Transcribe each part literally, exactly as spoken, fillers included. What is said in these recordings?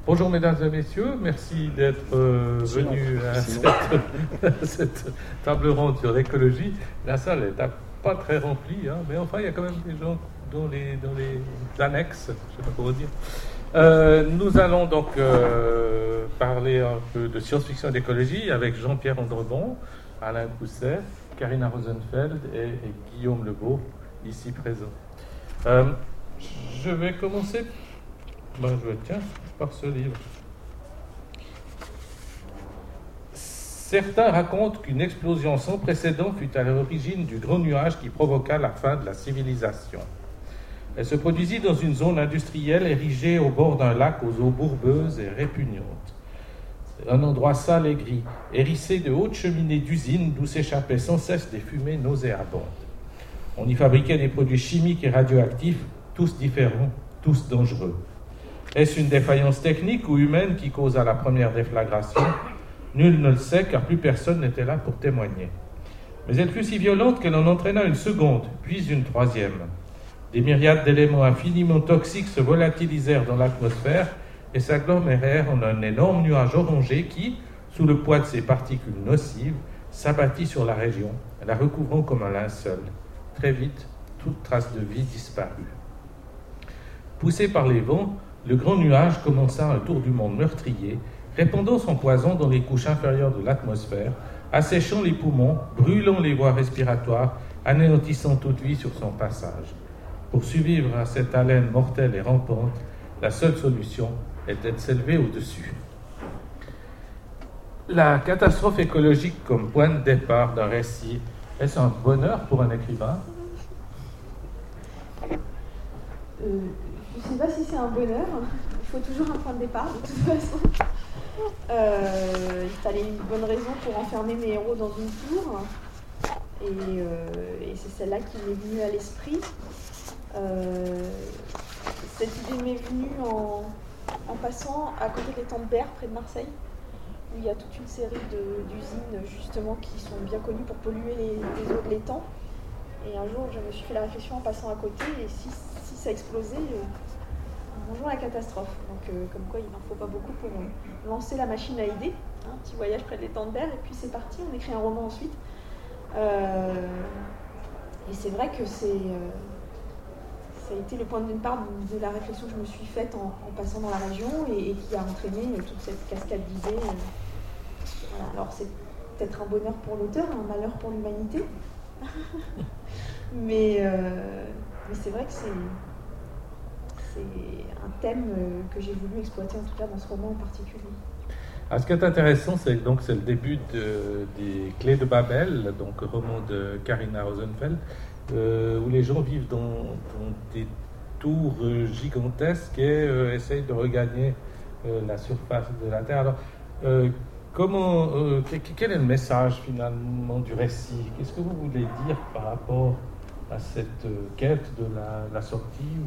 Bonjour mesdames et messieurs, merci d'être euh, venus à cette, cette table ronde sur l'écologie. La salle n'est pas très remplie, hein, mais enfin il y a quand même des gens dans les, dans les annexes, je ne sais pas comment dire. Euh, nous allons donc euh, parler un peu de science-fiction et d'écologie avec Jean-Pierre Andrebon, Alain Pousset, Karina Rosenfeld et, et Guillaume Lebeau, ici présents. Euh, je vais commencer ben, je vais, tiens, par ce livre. Certains racontent qu'une explosion sans précédent fut à l'origine du grand nuage qui provoqua la fin de la civilisation. Elle se produisit dans une zone industrielle érigée au bord d'un lac aux eaux bourbeuses et répugnantes. Un endroit sale et gris, hérissé de hautes cheminées d'usines d'où s'échappaient sans cesse des fumées nauséabondes. On y fabriquait des produits chimiques et radioactifs, tous différents, tous dangereux. Est-ce une défaillance technique ou humaine qui causa la première déflagration ? Nul ne le sait, car plus personne n'était là pour témoigner. Mais elle fut si violente qu'elle en entraîna une seconde, puis une troisième. Des myriades d'éléments infiniment toxiques se volatilisèrent dans l'atmosphère et s'agglomérèrent en un énorme nuage orangé qui, sous le poids de ces particules nocives, s'abattit sur la région, la recouvrant comme un linceul. Très vite, toute trace de vie disparut. Poussé par les vents, le grand nuage commença un tour du monde meurtrier, répandant son poison dans les couches inférieures de l'atmosphère, asséchant les poumons, brûlant les voies respiratoires, anéantissant toute vie sur son passage. Pour survivre à cette haleine mortelle et rampante, la seule solution était de s'élever au-dessus. La catastrophe écologique comme point de départ d'un récit, est-ce un bonheur pour un écrivain ? euh, Je ne sais pas si c'est un bonheur. Il faut toujours un point de départ, de toute façon. Euh, il fallait une bonne raison pour enfermer mes héros dans une tour. Et, euh, et c'est celle-là qui m'est venue à l'esprit. Euh, cette idée m'est venue en, en passant à côté des Étangs-de-Berre, près de Marseille, où il y a toute une série de, d'usines justement qui sont bien connues pour polluer les, les eaux de l'étang. Et un jour, je me suis fait la réflexion en passant à côté, et si, si ça explosait, euh, bonjour la catastrophe. Donc, euh, comme quoi, il n'en faut pas beaucoup pour euh, lancer la machine à idées. Un hein, petit voyage près de l'Étang-de-Berre, et puis c'est parti, on écrit un roman ensuite. Euh, et c'est vrai que c'est, euh, ça a été le point de départ de, de la réflexion que je me suis faite en, en passant dans la région, et, et qui a entraîné euh, toute cette cascade d'idées. Euh, voilà. Alors, c'est peut-être un bonheur pour l'auteur, un malheur pour l'humanité. mais, euh, mais c'est vrai que c'est, c'est un thème que j'ai voulu exploiter, en tout cas dans ce roman en particulier. Alors, ce qui est intéressant, c'est donc c'est le début de, des Clés de Babel, donc roman de Karina Rosenfeld, euh, où les gens vivent dans, dans des tours gigantesques et euh, essayent de regagner euh, la surface de la Terre. Alors, euh, Comment, euh, quel est le message finalement du récit ? Qu'est-ce que vous voulez dire par rapport à cette euh, quête de la, la sortie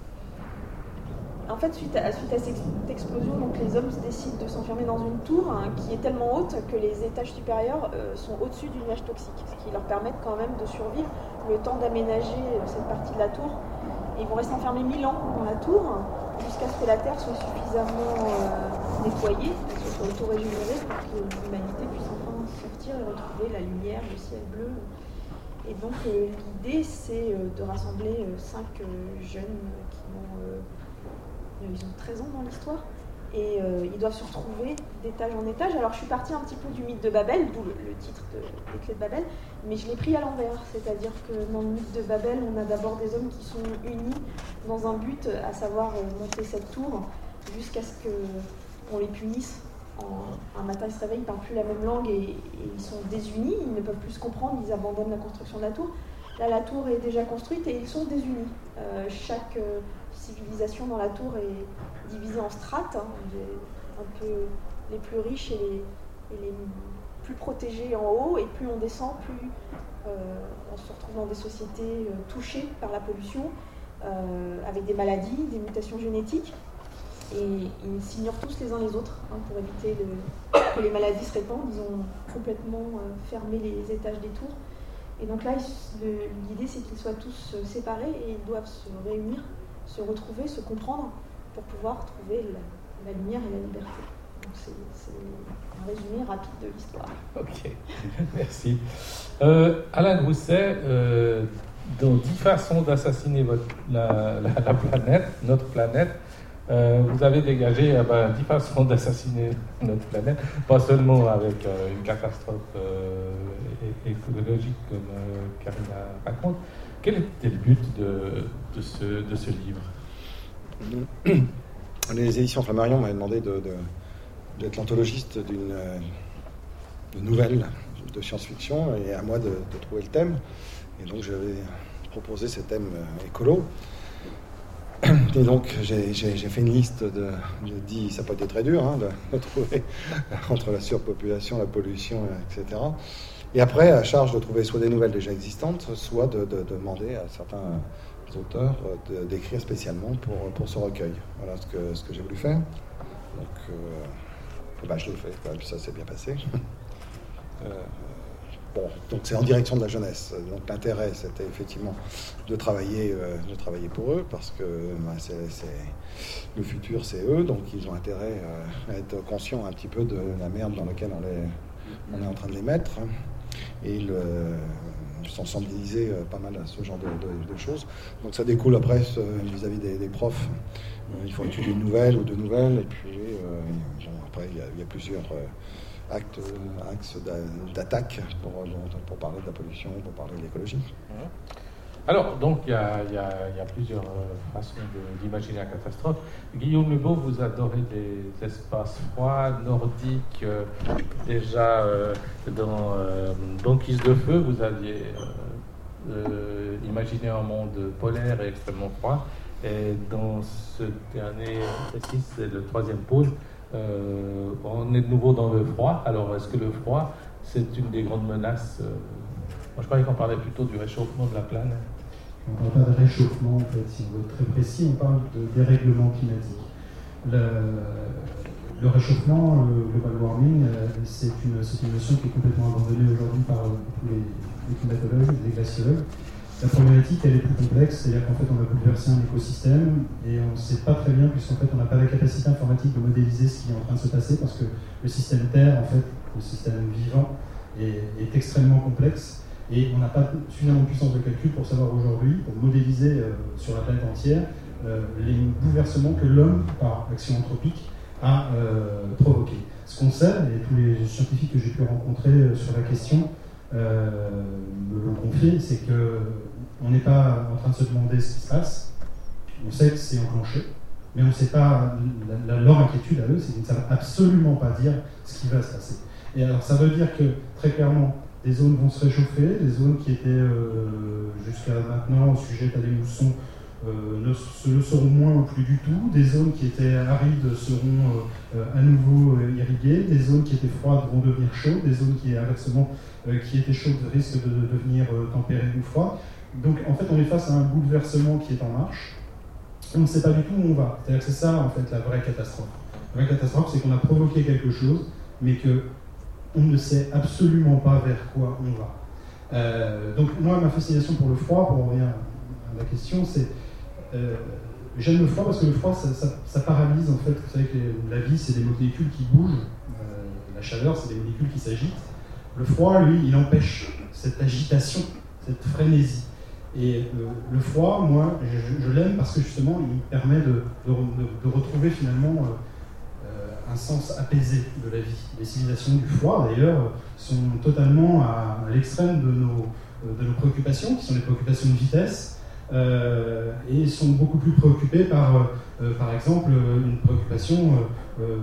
ou... En fait, suite à, suite à cette explosion, donc, les hommes décident de s'enfermer dans une tour hein, qui est tellement haute que les étages supérieurs euh, sont au-dessus du nuage toxique, ce qui leur permet quand même de survivre le temps d'aménager euh, cette partie de la tour. Et ils vont rester enfermés mille ans dans la tour jusqu'à ce que la Terre soit suffisamment euh, nettoyée, qu'elle soit auto-régénérée pour que l'humanité puisse enfin sortir et retrouver la lumière, le ciel bleu. Et donc euh, l'idée, c'est euh, de rassembler euh, cinq euh, jeunes qui ont, euh, ils ont treize ans dans l'histoire, et euh, ils doivent se retrouver d'étage en étage. Alors je suis partie un petit peu du mythe de Babel, d'où le, le titre de, des Clés de Babel, mais je l'ai pris à l'envers, c'est-à-dire que dans le mythe de Babel, on a d'abord des hommes qui sont unis dans un but, à savoir euh, monter cette tour, jusqu'à ce qu'on les punisse. En, un matin, ils se réveillent, ils ne parlent plus la même langue et, et ils sont désunis, ils ne peuvent plus se comprendre, ils abandonnent la construction de la tour. Là, la tour est déjà construite et ils sont désunis. Euh, chaque euh, civilisation dans la tour est divisée en strates, hein, un peu les plus riches et les, et les plus protégés en haut, et plus on descend, plus euh, on se retrouve dans des sociétés euh, touchées par la pollution, euh, avec des maladies, des mutations génétiques. Et ils s'ignorent tous les uns les autres hein, pour éviter de, que les maladies se répandent. Ils ont complètement euh, fermé les étages des tours. Et donc là, le, l'idée, c'est qu'ils soient tous euh, séparés et ils doivent se réunir, se retrouver, se comprendre pour pouvoir trouver la, la lumière et la liberté. Donc c'est, c'est un résumé rapide de l'histoire. Ok, merci. Euh, Alain Grousset, euh, dans dix façons d'assassiner votre, la, la, la planète, notre planète, euh, vous avez dégagé euh, ben, dix façons d'assassiner notre planète, pas seulement avec euh, une catastrophe euh, é- écologique comme euh, Karina raconte. Quel était le but de, de, ce, de ce livre? Les éditions Flammarion m'avaient demandé de, de, d'être l'anthologiste d'une euh, nouvelle de science-fiction et à moi de, de trouver le thème. Et donc j'avais proposé ce thème euh, écolo. Et donc j'ai, j'ai, j'ai fait une liste de, de dix, ça peut être très dur hein, de, de trouver entre la surpopulation, la pollution, et cetera. Et après, à charge de trouver soit des nouvelles déjà existantes, soit de, de, de demander à certains auteurs de, d'écrire spécialement pour, pour ce recueil. Voilà ce que, ce que j'ai voulu faire. Donc, euh, bah, je l'ai fait, et puis ça s'est bien passé. euh, bon, donc c'est en direction de la jeunesse. Donc l'intérêt, c'était effectivement de travailler, euh, de travailler pour eux, parce que bah, c'est, c'est, le futur, c'est eux, donc ils ont intérêt euh, à être conscients un petit peu de la merde dans laquelle on, les, on est en train de les mettre. Et ils euh, sont sensibilisés euh, pas mal à ce genre de, de, de choses. Donc ça découle après euh, vis-à-vis des, des profs. Euh, il faut étudier une nouvelle ou deux nouvelles, et puis euh, bon, après il y, il y a plusieurs euh, actes, euh, axes d'attaque pour, pour parler de la pollution, pour parler de l'écologie. Alors, donc, il y a, il y a, il y a plusieurs façons de, d'imaginer la catastrophe. Guillaume Lebeau, vous adorez des espaces froids, nordiques. Euh, déjà, euh, dans euh, Banquise de feu, vous aviez euh, euh, imaginé un monde polaire et extrêmement froid. Et dans ce dernier récit, c'est le troisième pôle, euh, on est de nouveau dans le froid. Alors, est-ce que le froid, c'est une des grandes menaces euh, Moi, je croyais qu'on parlait plutôt du réchauffement de la planète. On ne parle pas de réchauffement, en fait, si on veut être très précis, on parle de dérèglement climatique. Le, le réchauffement, le global warming, c'est une, c'est une notion qui est complètement abandonnée aujourd'hui par les, les climatologues, les glaciologues. La problématique, elle est plus complexe, c'est-à-dire qu'en fait, on a bouleversé un écosystème et on ne sait pas très bien, puisqu'en fait, on n'a pas la capacité informatique de modéliser ce qui est en train de se passer, parce que le système Terre, en fait, le système vivant, est, est extrêmement complexe. Et on n'a pas suffisamment de puissance de calcul pour savoir aujourd'hui, pour modéliser euh, sur la planète entière, euh, les bouleversements que l'homme, par action anthropique, a euh, provoqués. Ce qu'on sait, et tous les scientifiques que j'ai pu rencontrer euh, sur la question euh, me l'ont confié, c'est qu'on n'est pas en train de se demander ce qui se passe. On sait que c'est enclenché, mais on ne sait pas, la, la, leur inquiétude à eux, c'est qu'ils ne savent absolument pas dire ce qui va se passer. Et alors ça veut dire que, très clairement, des zones vont se réchauffer, des zones qui étaient euh, jusqu'à maintenant sujettes à des moussons euh, ne se le seront moins ou plus du tout, des zones qui étaient arides seront euh, à nouveau euh, irriguées, des zones qui étaient froides vont devenir chaudes, des zones qui inversement euh, qui étaient chaudes risquent de, de devenir euh, tempérées ou froides. Donc en fait on est face à un bouleversement qui est en marche, on ne sait pas du tout où on va. C'est-à-dire que c'est ça en fait la vraie catastrophe. La vraie catastrophe, c'est qu'on a provoqué quelque chose, mais que on ne sait absolument pas vers quoi on va. Euh, donc moi, ma fascination pour le froid, pour revenir à la question, c'est euh, j'aime le froid parce que le froid, ça, ça, ça paralyse en fait. Vous savez que la vie, c'est des molécules qui bougent, euh, la chaleur, c'est des molécules qui s'agitent. Le froid, lui, il empêche cette agitation, cette frénésie. Et euh, le froid, moi, je, je l'aime parce que justement, il permet de, de, de, de retrouver finalement euh, un sens apaisé de la vie. Les civilisations du froid, d'ailleurs, sont totalement à, à l'extrême de nos, de nos préoccupations, qui sont les préoccupations de vitesse, euh, et sont beaucoup plus préoccupées par, euh, par exemple, une préoccupation euh,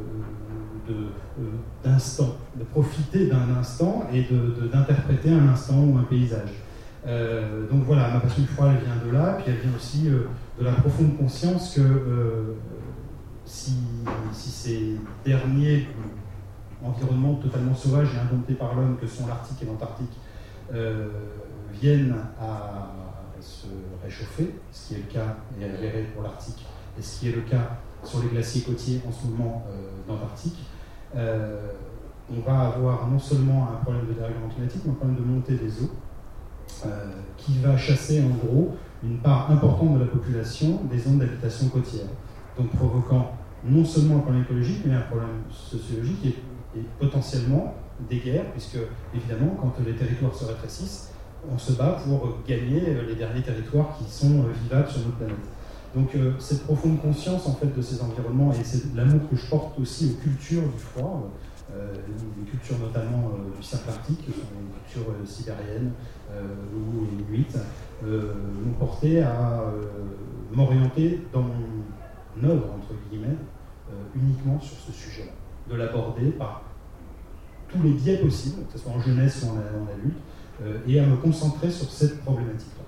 de, euh, d'instant, de profiter d'un instant et de, de, d'interpréter un instant ou un paysage. Euh, donc voilà, ma passion du froid, elle vient de là, puis elle vient aussi euh, de la profonde conscience que euh, Si, si ces derniers environnements totalement sauvages et indomptés par l'homme que sont l'Arctique et l'Antarctique euh, viennent à se réchauffer, ce qui est le cas et avéré pour l'Arctique, et ce qui est le cas sur les glaciers côtiers en ce moment euh, d'Antarctique, euh, on va avoir non seulement un problème de dérèglement climatique, mais un problème de montée des eaux, euh, qui va chasser en gros une part importante de la population des zones d'habitation côtière, donc provoquant non seulement un problème écologique, mais un problème sociologique et, et potentiellement des guerres, puisque évidemment, quand les territoires se rétrécissent, on se bat pour gagner les derniers territoires qui sont vivables sur notre planète. Donc euh, cette profonde conscience en fait de ces environnements et c'est l'amour que je porte aussi aux cultures du froid, euh, les cultures notamment euh, du cercle arctique, qui sont les cultures euh, sibériennes euh, ou inuites, euh, m'ont porté à euh, m'orienter dans mon œuvre entre guillemets euh, uniquement sur ce sujet-là, de l'aborder par tous les biais possibles, que ce soit en jeunesse ou en, en adulte, euh, et à me concentrer sur cette problématique-là.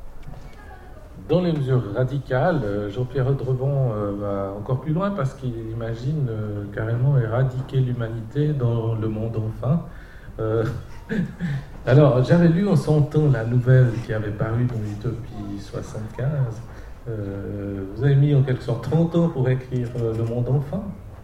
Dans les mesures radicales, Jean-Pierre Audrevon euh, va encore plus loin parce qu'il imagine euh, carrément éradiquer l'humanité dans le monde enfin. Euh, alors, j'avais lu en son temps la nouvelle qui avait paru dans Utopie soixante-quinze. Euh, vous avez mis en quelque sorte trente ans pour écrire euh, Le monde enfin.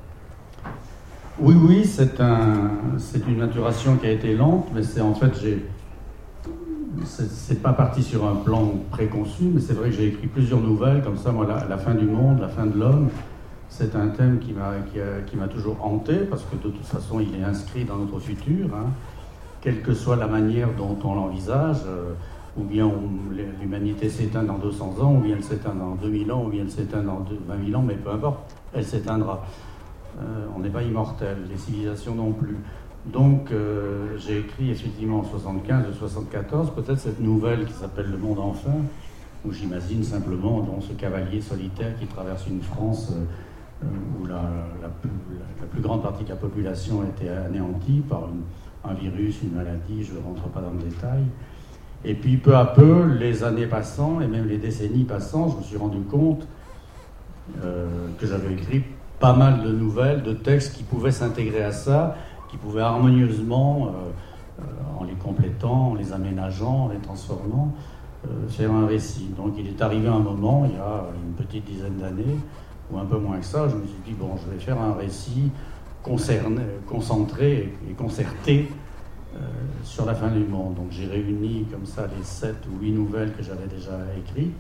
Oui, oui, c'est un, c'est une maturation qui a été lente, mais c'est en fait, j'ai... C'est, c'est pas parti sur un plan préconçu, mais c'est vrai que j'ai écrit plusieurs nouvelles, comme ça, moi, la, la fin du monde, la fin de l'homme, c'est un thème qui m'a, qui, a, qui m'a toujours hanté, parce que de toute façon, il est inscrit dans notre futur, hein, quelle que soit la manière dont on l'envisage, euh, ou bien on, l'humanité s'éteint dans deux cents ans, ou bien elle s'éteint dans deux mille ans, ou bien elle s'éteint dans vingt mille ans, mais peu importe, elle s'éteindra. Euh, on n'est pas immortel, les civilisations non plus. Donc, euh, j'ai écrit effectivement en soixante-quinze ou soixante-quatorze, peut-être cette nouvelle qui s'appelle Le monde enfin, où j'imagine simplement dans ce cavalier solitaire qui traverse une France euh, où la, la, plus, la plus grande partie de la population a été anéantie par une, un virus, une maladie, je ne rentre pas dans le détail. Et puis, peu à peu, les années passant, et même les décennies passant, je me suis rendu compte euh, que j'avais écrit pas mal de nouvelles, de textes qui pouvaient s'intégrer à ça, qui pouvaient harmonieusement, euh, euh, en les complétant, en les aménageant, en les transformant, euh, faire un récit. Donc il est arrivé un moment, il y a une petite dizaine d'années, ou un peu moins que ça, je me suis dit, bon, je vais faire un récit concerné, concentré et concerté euh, sur la fin du monde. Donc j'ai réuni comme ça les sept ou huit nouvelles que j'avais déjà écrites.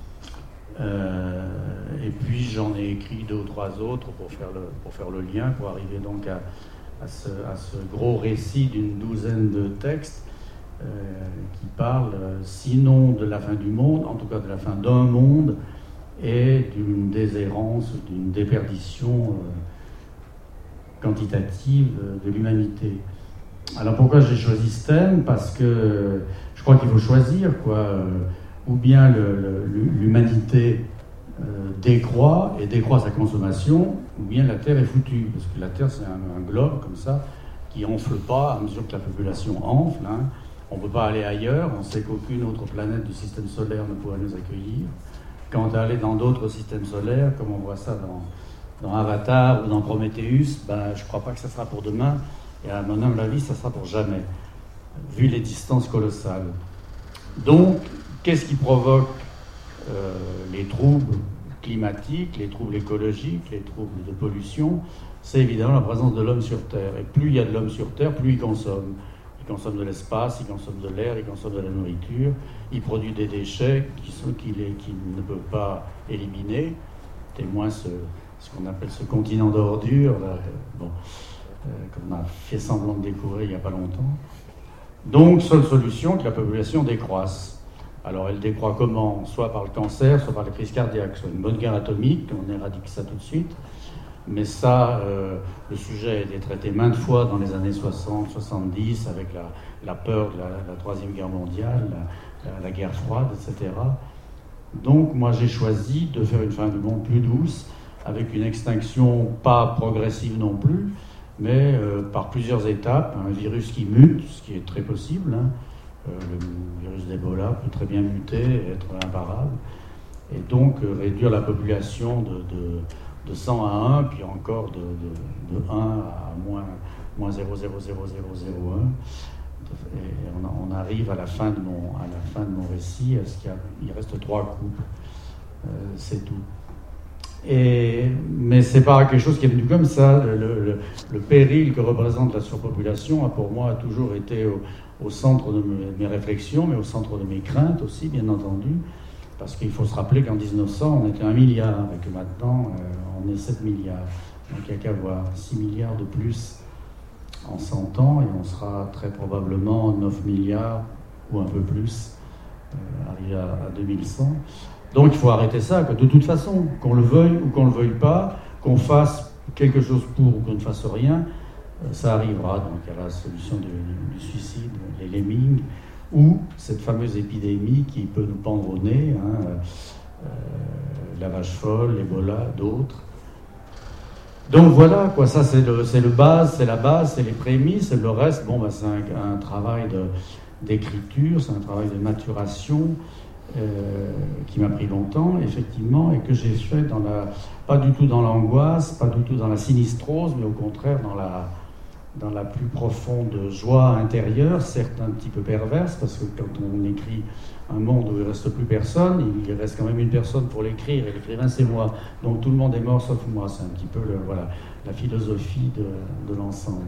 Euh, et puis j'en ai écrit deux ou trois autres pour faire le, pour faire le lien, pour arriver donc à À ce, à ce gros récit d'une douzaine de textes euh, qui parlent, euh, sinon de la fin du monde, en tout cas de la fin d'un monde et d'une déshérence, d'une déperdition euh, quantitative de l'humanité. Alors pourquoi j'ai choisi ce thème ? Parce que je crois qu'il faut choisir, quoi, euh, ou bien le, le, l'humanité Euh, décroît et décroît sa consommation, ou bien la Terre est foutue, parce que la Terre c'est un, un globe comme ça qui enfle pas à mesure que la population enfle, hein. On ne peut pas aller ailleurs, on sait qu'aucune autre planète du système solaire ne pourrait nous accueillir. Quant à aller dans d'autres systèmes solaires, comme on voit ça dans, dans Avatar ou dans Prometheus, ben, je ne crois pas que ça sera pour demain, et à mon humble avis, ça sera pour jamais, vu les distances colossales. Donc, qu'est-ce qui provoque Euh, les troubles climatiques, les troubles écologiques, les troubles de pollution? C'est évidemment la présence de l'homme sur Terre. Et plus il y a de l'homme sur Terre, plus il consomme. Il consomme de l'espace, il consomme de l'air, il consomme de la nourriture, il produit des déchets qui sont, qu'il, est, qu'il ne peut pas éliminer. Témoin ce, ce qu'on appelle ce continent d'ordures, là, bon, euh, qu'on a fait semblant de découvrir il n'y a pas longtemps. Donc, seule solution, que la population décroisse. Alors elle décroît comment ? Soit par le cancer, soit par les crises cardiaques, soit une bonne guerre atomique, on éradique ça tout de suite. Mais ça, euh, le sujet a été traité maintes fois dans les années soixante, soixante-dix, avec la, la peur de la, la Troisième Guerre mondiale, la, la, la guerre froide, et cetera. Donc moi j'ai choisi de faire une fin du monde plus douce, avec une extinction pas progressive non plus, mais euh, par plusieurs étapes, un virus qui mute, ce qui est très possible, hein. Le virus d'Ebola peut très bien muter et être imparable. Et donc euh, réduire la population de, de, de cent à un, puis encore de, de, de un à moins, moins zéro virgule zéro zéro zéro zéro un. Et on, on arrive à la fin de mon, à la fin de mon récit, à ce qu'il y a, il reste trois couples. Euh, c'est tout. Et, mais c'est pas quelque chose qui est venu comme ça. Le, le, le péril que représente la surpopulation a pour moi toujours été au, au centre de mes, mes réflexions, mais au centre de mes craintes aussi, bien entendu. Parce qu'il faut se rappeler qu'en dix-neuf cents, on était un milliard, et que maintenant, euh, on est sept milliards. Donc il n'y a qu'à voir six milliards de plus en cent ans, et on sera très probablement neuf milliards, ou un peu plus, euh, arrivé à, à deux mille cent. Donc il faut arrêter ça, que de toute façon, qu'on le veuille ou qu'on ne le veuille pas, qu'on fasse quelque chose pour ou qu'on ne fasse rien, euh, ça arrivera. Donc il y a la solution du, du suicide, les lemmings, ou cette fameuse épidémie qui peut nous pendre au nez, hein, euh, la vache folle, l'Ebola, d'autres. Donc voilà, quoi, ça c'est le, c'est le base, c'est la base, c'est les prémices, et le reste, bon, bah, c'est un, un travail de, d'écriture, c'est un travail de maturation euh, qui m'a pris longtemps, effectivement, et que j'ai fait dans la, pas du tout dans l'angoisse, pas du tout dans la sinistrose, mais au contraire dans la, dans la plus profonde joie intérieure, certes un petit peu perverse, parce que quand on écrit un monde où il ne reste plus personne, il reste quand même une personne pour l'écrire, et l'écrivain c'est moi, donc tout le monde est mort sauf moi, c'est un petit peu le, voilà, la philosophie de, de l'ensemble.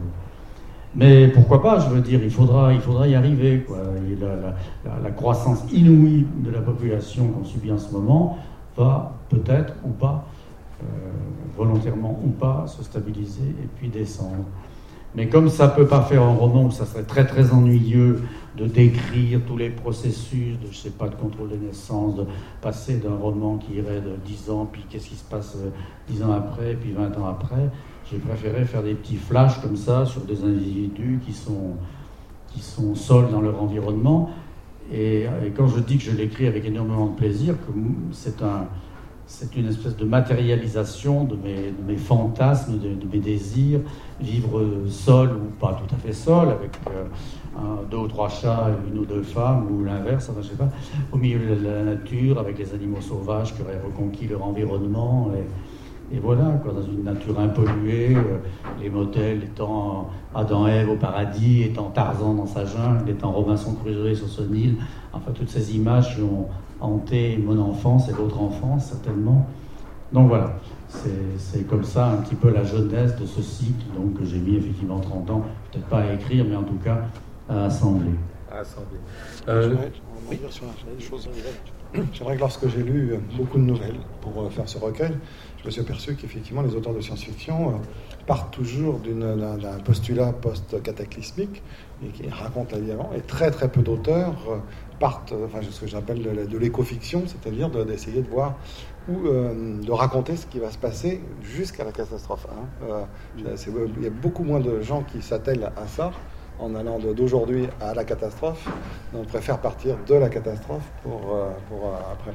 Mais pourquoi pas, je veux dire, il faudra, il faudra y arriver, quoi. Et la, la, la, la croissance inouïe de la population qu'on subit en ce moment va peut-être ou pas, euh, volontairement ou pas, se stabiliser et puis descendre. Mais comme ça ne peut pas faire un roman où ça serait très très ennuyeux de décrire tous les processus, de, je sais pas, de contrôle des naissances, de passer d'un roman qui irait de dix ans, puis qu'est-ce qui se passe dix ans après, puis vingt ans après, j'ai préféré faire des petits flashs comme ça sur des individus qui sont, qui sont seuls dans leur environnement. Et, et quand je dis que je l'écris avec énormément de plaisir, que c'est un... c'est une espèce de matérialisation de mes, de mes fantasmes, de, de mes désirs, vivre seul ou pas tout à fait seul, avec euh, un, deux ou trois chats, une ou deux femmes, ou l'inverse, enfin, je sais pas, au milieu de la nature, avec les animaux sauvages qui auraient reconquis leur environnement, et, et voilà, quoi, dans une nature impolluée, euh, les modèles étant Adam et Ève au paradis, étant Tarzan dans sa jungle, étant Robinson Crusoe sur son île, enfin toutes ces images qui ont hanté mon enfance et l'autre enfance, certainement. Donc voilà, c'est, c'est comme ça un petit peu la jeunesse de ce cycle, donc, que j'ai mis effectivement trente ans, peut-être pas à écrire, mais en tout cas à assembler. À assembler. Euh, J'aimerais, oui. sur une chose. J'aimerais que lorsque j'ai lu beaucoup de nouvelles pour faire ce recueil, je me suis aperçu qu'effectivement les auteurs de science-fiction partent toujours d'une, d'un, d'un postulat post-cataclysmique et qui racontent la vie avant, et très très peu d'auteurs partent, enfin ce que j'appelle de, de l'éco-fiction, c'est-à-dire de, d'essayer de voir ou euh, de raconter ce qui va se passer jusqu'à la catastrophe. Hein. Euh, c'est, il y a beaucoup moins de gens qui s'attellent à ça en allant de, d'aujourd'hui à la catastrophe. On préfère partir de la catastrophe pour, euh, pour euh, après.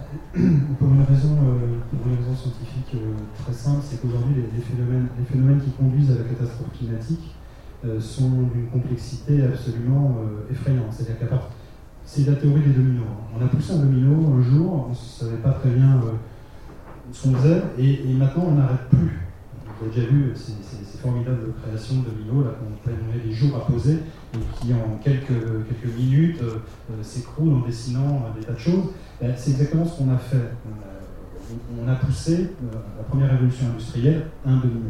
Pour une raison, euh, pour une raison scientifique euh, très simple, c'est qu'aujourd'hui les, les, phénomènes, les phénomènes qui conduisent à la catastrophe climatique euh, sont d'une complexité absolument euh, effrayante. C'est-à-dire qu'à part c'est la théorie des dominos. On a poussé un domino un jour, on ne savait pas très bien euh, ce qu'on faisait, et, et maintenant on n'arrête plus. Vous avez déjà vu ces, ces, ces formidables créations de dominos là, qu'on met des jours à poser, et qui en quelques, quelques minutes euh, euh, s'écroulent en dessinant euh, des tas de choses. Ben, c'est exactement ce qu'on a fait. On a, on a poussé euh, la première révolution industrielle, un domino.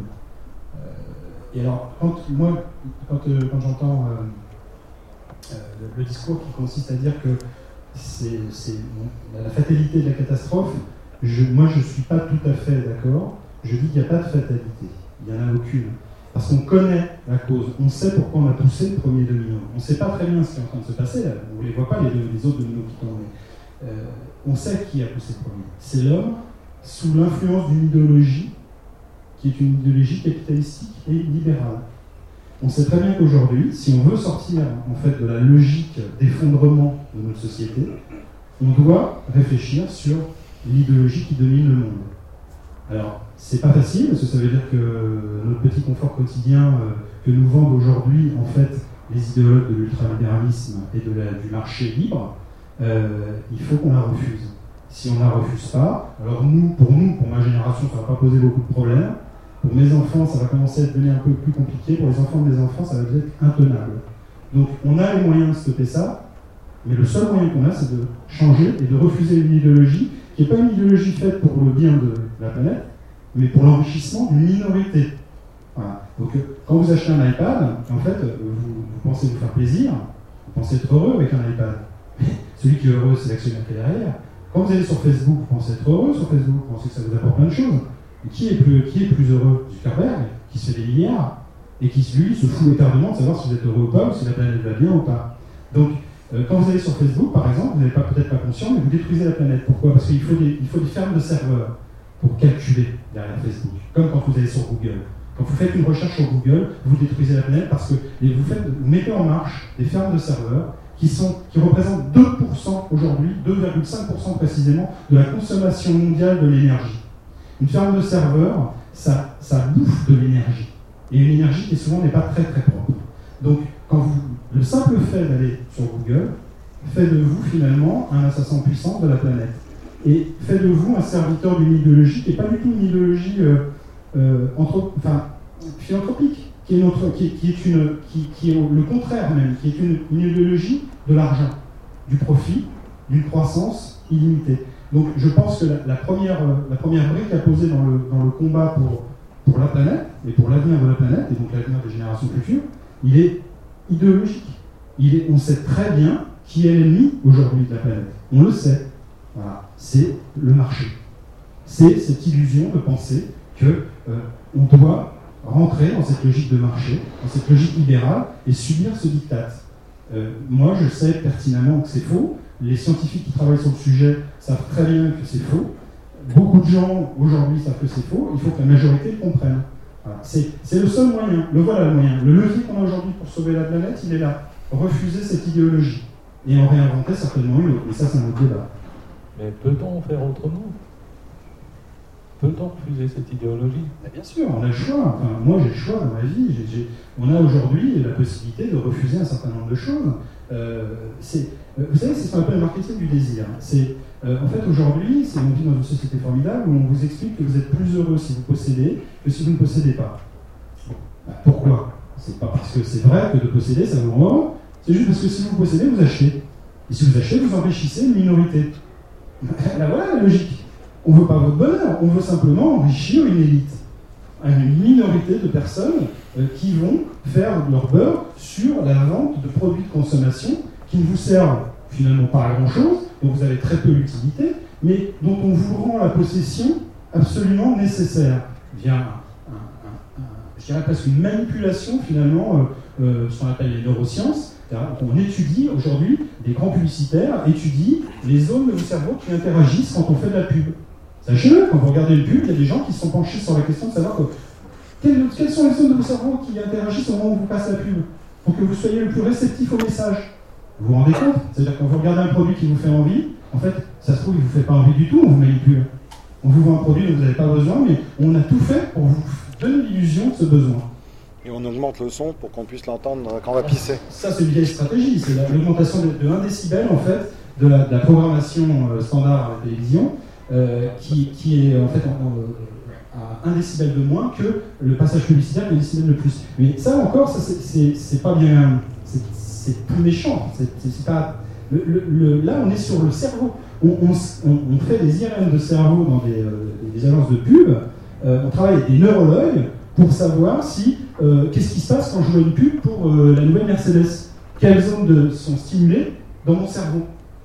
Euh, et alors, quand, moi, quand, euh, quand j'entends... Euh, Euh, le, le discours qui consiste à dire que c'est, c'est bon, la fatalité de la catastrophe, je, moi je ne suis pas tout à fait d'accord. Je dis qu'il n'y a pas de fatalité, il n'y en a aucune. Parce qu'on connaît la cause, on sait pourquoi on a poussé le premier domino. On ne sait pas très bien ce qui est en train de se passer, là. On ne les voit pas les, les autres dominos qui tombent. Euh, on sait qui a poussé le premier. C'est l'homme sous l'influence d'une idéologie qui est une idéologie capitalistique et libérale. On sait très bien qu'aujourd'hui, si on veut sortir en fait de la logique d'effondrement de notre société, on doit réfléchir sur l'idéologie qui domine le monde. Alors, c'est pas facile, parce que ça veut dire que notre petit confort quotidien euh, que nous vendent aujourd'hui, en fait, les idéologues de l'ultralibéralisme et de la, du marché libre, euh, il faut qu'on la refuse. Si on ne la refuse pas, alors nous, pour nous, pour ma génération, ça ne va pas poser beaucoup de problèmes. Pour mes enfants, ça va commencer à devenir un peu plus compliqué. Pour les enfants de mes enfants, ça va être intenable. Donc, on a les moyens de stopper ça, mais le seul moyen qu'on a, c'est de changer et de refuser une idéologie qui n'est pas une idéologie faite pour le bien de la planète, mais pour l'enrichissement d'une minorité. Voilà. Donc, quand vous achetez un iPad, en fait, vous, vous pensez vous faire plaisir, vous pensez être heureux avec un iPad. Celui qui est heureux, c'est l'actionnaire qui est derrière. Quand vous allez sur Facebook, vous pensez être heureux sur Facebook, vous pensez que ça vous apporte plein de choses. Et qui est plus, qui est plus heureux? Zuckerberg, qui se fait des milliards, et qui, lui, se fout éternellement de savoir si vous êtes heureux ou pas, ou si la planète va bien ou pas. Donc, euh, quand vous allez sur Facebook, par exemple, vous n'êtes pas, peut-être pas conscient, mais vous détruisez la planète. Pourquoi? Parce qu'il faut des, il faut des fermes de serveurs pour calculer derrière Facebook. Comme quand vous allez sur Google. Quand vous faites une recherche sur Google, vous détruisez la planète parce que vous, faites, vous mettez en marche des fermes de serveurs qui, sont, qui représentent deux pour cent aujourd'hui, deux virgule cinq pour cent précisément, de la consommation mondiale de l'énergie. Une ferme de serveurs, ça, ça bouffe de l'énergie. Et une énergie qui souvent n'est pas très très propre. Donc, quand vous, le simple fait d'aller sur Google fait de vous finalement un assassin puissant de la planète. Et fait de vous un serviteur d'une idéologie qui n'est pas du tout une idéologie euh, euh, entre, enfin, philanthropique, qui est, notre, qui, qui, est une, qui, qui est le contraire même, qui est une, une idéologie de l'argent, du profit, d'une croissance illimitée. Donc je pense que la, la, première, la première brique à poser dans le, dans le combat pour, pour la planète, et pour l'avenir de la planète, et donc l'avenir des générations futures, il est idéologique. Il est, on sait très bien qui est l'ennemi aujourd'hui de la planète. On le sait. Voilà. C'est le marché. C'est cette illusion de penser qu'on euh, doit rentrer dans cette logique de marché, dans cette logique libérale, et subir ce diktat. Euh, moi, je sais pertinemment que c'est faux. Les scientifiques qui travaillent sur le sujet savent très bien que c'est faux. Beaucoup de gens, aujourd'hui, savent que c'est faux. Il faut que la majorité le comprenne. Voilà. C'est, c'est le seul moyen. Le voilà le moyen. Le levier qu'on a aujourd'hui pour sauver la planète, il est là. Refuser cette idéologie. Et en réinventer certainement une autre. Et ça, c'est un autre débat. Mais peut-on faire autrement? Peut-on refuser cette idéologie? Bien sûr, on a le choix. Enfin, moi, j'ai le choix dans ma vie. J'ai, j'ai... On a aujourd'hui la possibilité de refuser un certain nombre de choses. Euh, c'est, euh, vous savez, c'est ce qu'on appelle le marketing du désir. C'est, euh, en fait, aujourd'hui, c'est, on vit dans une société formidable où on vous explique que vous êtes plus heureux si vous possédez que si vous ne possédez pas. Bon, bah, pourquoi? C'est pas parce que c'est vrai que de posséder, ça vous rend heureux. C'est juste parce que si vous possédez, vous achetez. Et si vous achetez, vous enrichissez une minorité. Là, voilà la logique. On ne veut pas votre bonheur, on veut simplement enrichir une élite. Une minorité de personnes euh, qui vont faire leur beurre sur la vente de produits de consommation qui ne vous servent finalement pas à grand-chose, dont vous avez très peu d'utilité, mais dont on vous rend la possession absolument nécessaire via, un, un, un, je dirais presque une manipulation finalement, euh, euh, ce qu'on appelle les neurosciences. On étudie aujourd'hui, des grands publicitaires étudient les zones de vos cerveaux qui interagissent quand on fait de la pub. Sachez-le, quand vous regardez une pub, il y a des gens qui se sont penchés sur la question de savoir que, quelles, quelles sont les zones de vos cerveaux qui interagissent au moment où vous passez la pub, pour que vous soyez le plus réceptif au message. Vous vous rendez compte? C'est-à-dire que quand vous regardez un produit qui vous fait envie, en fait, ça se trouve, il ne vous fait pas envie du tout, on vous manipule. On vous vend un produit dont vous n'avez pas besoin, mais on a tout fait pour vous donner l'illusion de ce besoin. Et on augmente le son pour qu'on puisse l'entendre quand on va pisser. Ça, c'est une vieille stratégie, c'est l'augmentation de, de un décibel, en fait, de la, de la programmation standard à la télévision, euh, qui, qui est en fait en, à un décibel de moins que le passage publicitaire qui est un décibel de plus. Mais ça encore, ça, c'est, c'est, c'est pas bien, c'est, c'est plus méchant. C'est, c'est pas, le, le, le, là, on est sur le cerveau. On, on, on fait des I R M de cerveau dans des, euh, des agences de pub, euh, on travaille avec des neurologues pour savoir si, euh, qu'est-ce qui se passe quand je vois une pub pour euh, la nouvelle Mercedes. Quelles zones de, sont stimulées dans mon cerveau.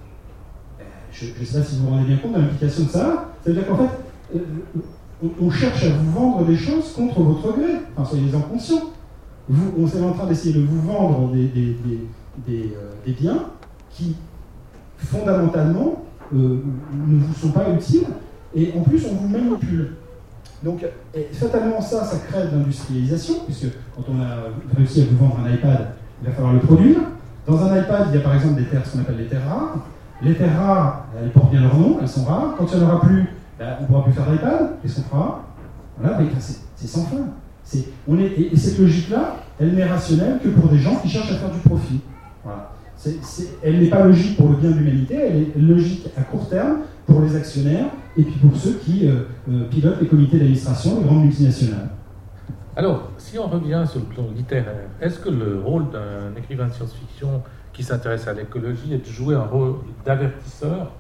Je ne sais pas si vous vous rendez bien compte de l'implication de ça. C'est-à-dire qu'en fait, euh, on, on cherche à vous vendre des choses contre votre gré. Enfin, soyez-en conscients. Vous, on est en train d'essayer de vous vendre des, des, des, des, euh, des biens qui, fondamentalement, euh, ne vous sont pas utiles. Et en plus, on vous manipule. Donc, et fatalement, ça, ça crée de l'industrialisation, puisque quand on a réussi à vous vendre un iPad, il va falloir le produire. Dans un iPad, il y a par exemple des terres, ce qu'on appelle les terres rares. Les terres rares, elles portent bien leur nom, elles sont rares. Quand il n'y en aura plus, ben, on ne pourra plus faire d'iPad. Qu'est-ce qu'on fera? Voilà, ben, c'est, c'est sans fin. C'est, on est, et, et cette logique-là, elle n'est rationnelle que pour des gens qui cherchent à faire du profit. Voilà. C'est, c'est, elle n'est pas logique pour le bien de l'humanité, elle est logique à court terme pour les actionnaires et puis pour ceux qui euh, euh, pilotent les comités d'administration des grandes multinationales. Alors, si on revient sur le plan littéraire, est-ce que le rôle d'un écrivain de science-fiction qui s'intéresse à l'écologie est de jouer un rôle d'avertisseur?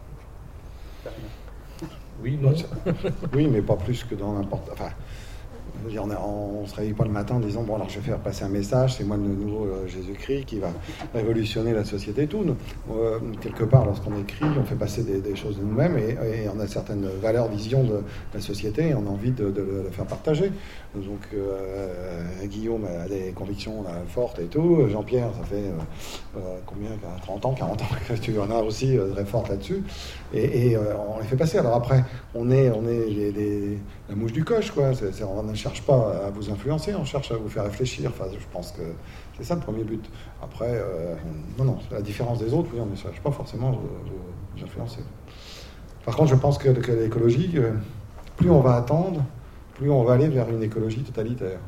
Oui, non. Oui, mais pas plus que dans n'importe... Enfin, On ne se réveille pas le matin en disant bon alors je vais faire passer un message, c'est moi le nouveau euh, Jésus-Christ qui va révolutionner la société et tout. Euh, quelque part lorsqu'on écrit, on fait passer des, des choses de nous-mêmes et, et on a certaines valeurs, visions de, de la société et on a envie de, de, de le faire partager. Donc euh, Guillaume a des convictions là, fortes et tout, Jean-Pierre ça fait euh, euh, combien, trente ans, quarante ans que tu en as aussi euh, très forte là-dessus et, et euh, on les fait passer. Alors après on est, on est les, les, la mouche du coche quoi, c'est, c'est, on ne cherche pas à vous influencer, on cherche à vous faire réfléchir. Enfin, je pense que c'est ça le premier but. Après, euh, non, non, la différence des autres, oui, on ne cherche pas forcément à vous, vous influencer. Par contre, je pense que, que l'écologie, euh, plus on va attendre, plus on va aller vers une écologie totalitaire.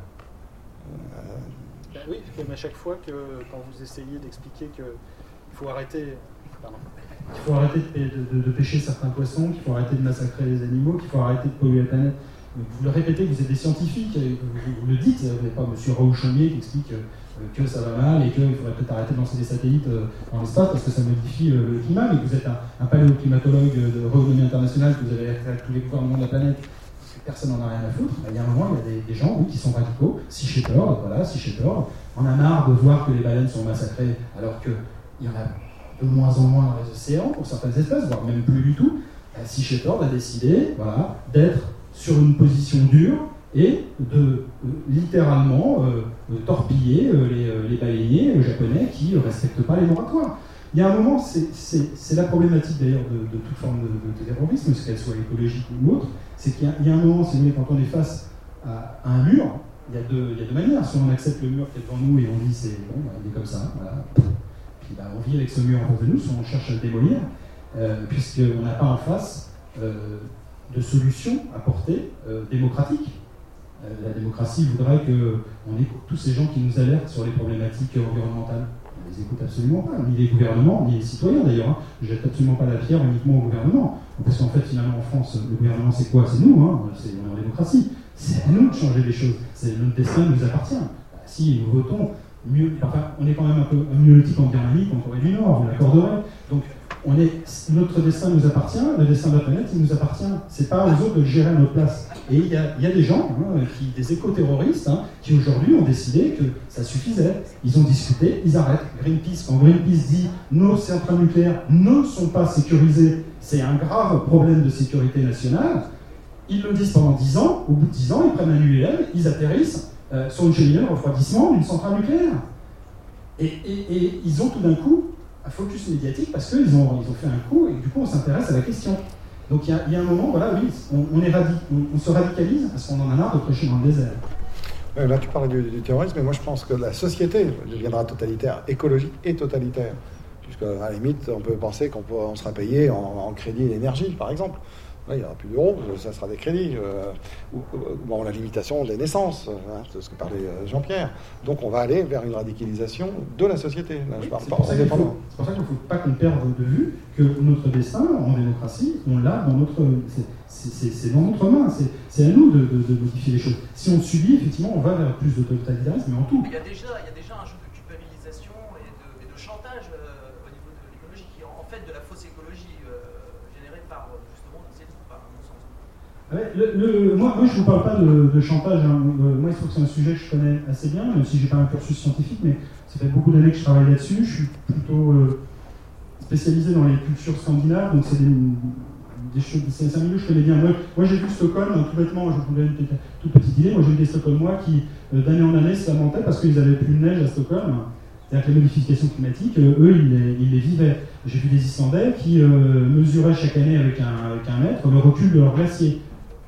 Euh... Ben oui, comme à chaque fois que quand vous essayez d'expliquer qu'il faut arrêter... Pardon. Qu'il faut arrêter de, de, de pêcher certains poissons, qu'il faut arrêter de massacrer les animaux, qu'il faut arrêter de polluer la planète. Vous le répétez, vous êtes des scientifiques, vous le dites, vous n'êtes pas M. Raoult-Chaumier qui explique que ça va mal et qu'il faudrait peut-être arrêter de lancer des satellites dans l'espace parce que ça modifie le climat, mais vous êtes un, un paléoclimatologue de renommée internationale, que vous avez accès à tous les gouvernements de la planète, parce que personne n'en a rien à foutre. Il y a un moment, il y a des, des gens oui, qui sont radicaux, Sea Shepherd, voilà, Sea Shepherd, on a marre de voir que les baleines sont massacrées alors qu'il y en a de moins en moins dans les océans pour certaines espèces, voire même plus du tout. Sea Shepherd a décidé voilà, d'être sur une position dure et de euh, littéralement euh, torpiller euh, les, euh, les baleiniers euh, japonais qui ne euh, respectent pas les moratoires. Il y a un moment, c'est, c'est, c'est la problématique d'ailleurs de, de toute forme de, de terrorisme, qu'elle soit écologique ou autre, c'est qu'il y a, il y a un moment, si vous voulez, quand on est face à, à un mur, il y, a deux, il y a deux manières. Soit on accepte le mur qui est devant nous et on dit c'est bon, bah, il est comme ça, voilà. Puis bah, on vit avec ce mur en face de nous, soit on cherche à le démolir, euh, puisqu'on n'a pas en face euh, de solutions apportées euh, démocratiques. Euh, la démocratie voudrait qu'on écoute tous ces gens qui nous alertent sur les problématiques environnementales. On ne les écoute absolument pas, ni les gouvernements, ni les citoyens d'ailleurs. Hein. Je ne jette absolument pas la pierre uniquement au gouvernement. Parce qu'en fait, finalement, en France, le gouvernement, c'est quoi? C'est nous, hein. C'est, on est en démocratie. C'est à nous de changer les choses. C'est, notre destin nous appartient. Bah, si nous votons, mieux, enfin, on est quand même un peu amniotique en Birmanie qu'en Corée du Nord, vous l'accorderez. Donc, on est, notre destin nous appartient, le destin de la planète, il nous appartient. C'est pas aux autres de gérer à notre place. Et il y a, il y a des gens, hein, qui, des éco-terroristes, hein, qui aujourd'hui ont décidé que ça suffisait. Ils ont discuté, ils arrêtent. Greenpeace, quand Greenpeace dit nos centrales nucléaires ne sont pas sécurisées, c'est un grave problème de sécurité nationale. Ils le disent pendant dix ans. Au bout de dix ans, ils prennent un U L M, ils atterrissent euh, sur une cheminée de refroidissement d'une centrale nucléaire. Et, et, et ils ont tout d'un coup un focus médiatique parce qu'ils ont, ils ont fait un coup et du coup on s'intéresse à la question. Donc il y, y a un moment, voilà, oui, on, on, est radi- on, on se radicalise parce qu'on en a marre de prêcher dans le désert. Ouais, là tu parles du, du terrorisme, mais moi je pense que la société deviendra totalitaire, écologique et totalitaire. Puisque à la limite on peut penser qu'on peut, on sera payé en, en crédit d'énergie par exemple. Là, il n'y aura plus d'euros, ça sera des crédits. Euh, ou, ou bon, la limitation des naissances, hein, c'est ce que parlait Jean-Pierre. Donc on va aller vers une radicalisation de la société. Là, oui, je parle c'est, pas pour c'est pour ça qu'il ne faut pas qu'on perde de vue que notre destin en démocratie, on l'a dans notre, c'est, c'est, c'est, c'est dans notre main. C'est, c'est à nous de, de, de modifier les choses. Si on subit, effectivement, on va vers plus de totalitarisme, mais en tout. Il y a déjà, il y a déjà un jeu de culpabilisation et de, et de chantage euh, au niveau de l'écologie, qui est en fait de la fausse écologie euh, générée par justement ces groupes, à mon sens. Ouais, le, le, moi, moi, je ne vous parle pas de, de chantage. Hein. Euh, moi, il faut que c'est un sujet que je connais assez bien, même si je n'ai pas un cursus scientifique, mais ça fait beaucoup d'années que je travaille là-dessus. Je suis plutôt euh, spécialisé dans les cultures scandinaves, donc c'est des, des choses, c'est un milieu que je connais bien. Moi, moi j'ai vu Stockholm, tout bêtement, je vous donne une toute petite idée. Moi, j'ai vu des Stockholmois qui, euh, d'année en année, se lamentaient parce qu'ils n'avaient plus de neige à Stockholm. C'est-à-dire que les modifications climatiques, euh, eux, ils les, ils les vivaient. J'ai vu des Islandais qui euh, mesuraient chaque année avec un, avec un mètre le recul de leur glacier.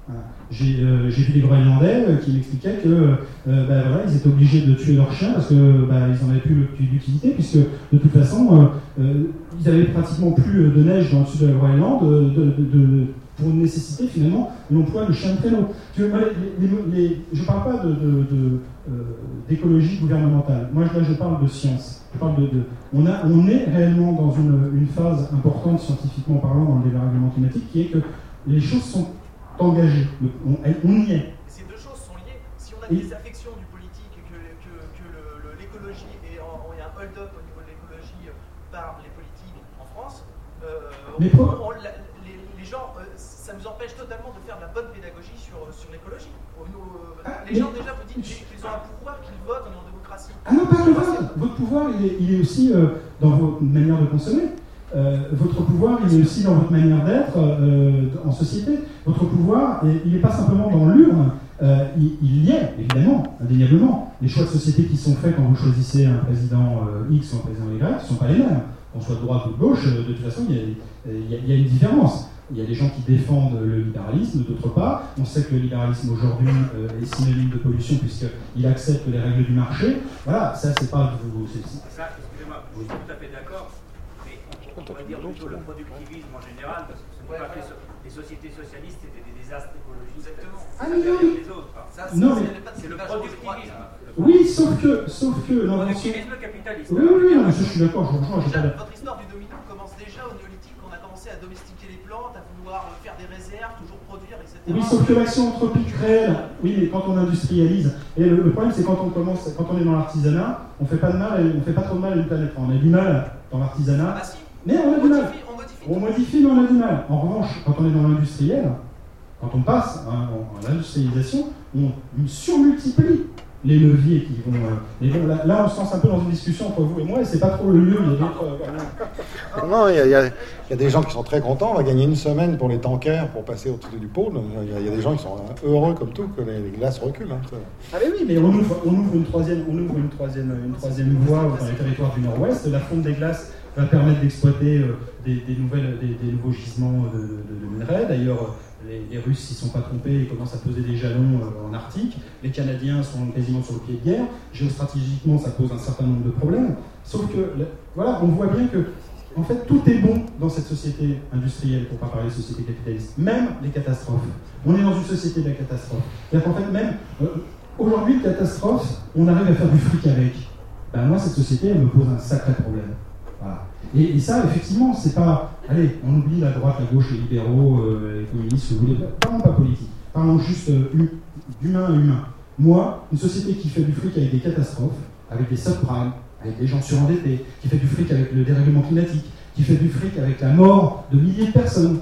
J'ai, euh, j'ai vu des Groenlandais euh, qui m'expliquaient que euh, bah, voilà, ils étaient obligés de tuer leurs chiens parce que bah, ils n'en avaient plus d'utilité, puisque de toute façon, euh, euh, ils n'avaient pratiquement plus de neige dans le sud de la Groenlande de, de, de, de, pour nécessiter finalement l'emploi de chiens de traîneau. Les, les, les, je ne parle pas de, de, de, euh, d'écologie gouvernementale. Moi, là, je parle de science. Je parle de, de, on, a, on est réellement dans une, une phase importante, scientifiquement parlant, dans le dérèglement climatique, qui est que les choses sont engagé, on, on y est. Ces deux choses sont liées. Si on a et des affections du politique et que, que, que le, le, l'écologie, et il y a un hold-up au niveau de l'écologie par les politiques en France, euh, on, on, la, les, les gens, euh, ça ça nous empêche totalement de faire de la bonne pédagogie sur, sur l'écologie. Ah, les mais... gens déjà vous disent qu'ils ont un pouvoir, qu'ils votent, on est en démocratie. Ah non, pas que vote. Votre pouvoir, il est, il est aussi euh, dans votre manière de consommer. Euh, votre pouvoir, il est aussi dans votre manière d'être euh, en société. Votre pouvoir, il n'est pas simplement dans l'urne, euh, il, il y est, évidemment, indéniablement. Les choix de société qui sont faits quand vous choisissez un président euh, X ou un président Y ne sont pas les mêmes. Qu'on soit de droite ou de gauche, de toute façon, il y a, il y a, il y a une différence. Il y a des gens qui défendent le libéralisme, d'autres pas. On sait que le libéralisme aujourd'hui euh, est synonyme de pollution puisqu'il accepte les règles du marché. Voilà, ça, c'est pas... Vous, c'est, c'est... Ça, excusez-moi, je suis tout à fait d'accord. On va dire plutôt le productivisme en général, parce que ce n'est pas que les sociétés socialistes étaient des désastres écologiques. Exactement. Ah mais non, mais... les autres. Ça, c'est, non, mais... c'est le productivisme. Oui, sauf que, sauf que le productivisme capitaliste. Oui, oui, oui, non, je suis d'accord, je rejoins. Déjà, votre histoire du domino commence déjà au néolithique, on a commencé à domestiquer les plantes, à vouloir faire des réserves, toujours produire, et cetera. Oui, sauf que l'action anthropique réelle, oui, mais quand on industrialise, et le, le problème c'est quand on commence, quand on est dans l'artisanat, on fait pas de mal, on fait pas trop de mal à une planète. On a du mal dans l'artisanat. Ah bah si. Mais on a on du modifie, mal. On modifie, on modifie, mais on a du mal. En revanche, quand on est dans l'industriel, quand on passe hein, en, en industrialisation, on, on surmultiplie les leviers qui vont. Euh, mais bon, là, là, on se lance un peu dans une discussion entre vous et moi, et c'est pas trop le lieu. Il y a d'autres. Euh, non, il y, a, il, y a, il y a des gens qui sont très contents. On va gagner une semaine pour les tankers pour passer au-dessus du pôle. Il y, a, il y a des gens qui sont heureux comme tout que les, les glaces reculent. Hein, ah mais oui, mais on ouvre, on ouvre une troisième, on ouvre une troisième, une troisième voie dans les territoires du Nord-Ouest. La fonte des glaces va permettre d'exploiter euh, des, des, nouvelles, des, des nouveaux gisements de, de, de minerais. D'ailleurs, les, les Russes s'y sont pas trompés et commencent à poser des jalons euh, en Arctique. Les Canadiens sont quasiment sur le pied de guerre. Géostratégiquement, ça pose un certain nombre de problèmes. Sauf que, le, voilà, on voit bien que, en fait, tout est bon dans cette société industrielle, pour ne pas parler de société capitaliste. Même les catastrophes. On est dans une société de la catastrophe. C'est-à-dire qu'en fait, même euh, aujourd'hui, une catastrophe, on arrive à faire du fric avec. Ben, moi, cette société, elle me pose un sacré problème. Voilà. Et, et ça, effectivement, c'est pas... Allez, on oublie la droite, la gauche, les libéraux, euh, les communistes, si vous voulez. Parlons pas politique. Parlons juste euh, d'humain à humain. Moi, une société qui fait du fric avec des catastrophes, avec des subprimes, avec des gens surendettés, qui fait du fric avec le dérèglement climatique, qui fait du fric avec la mort de milliers de personnes,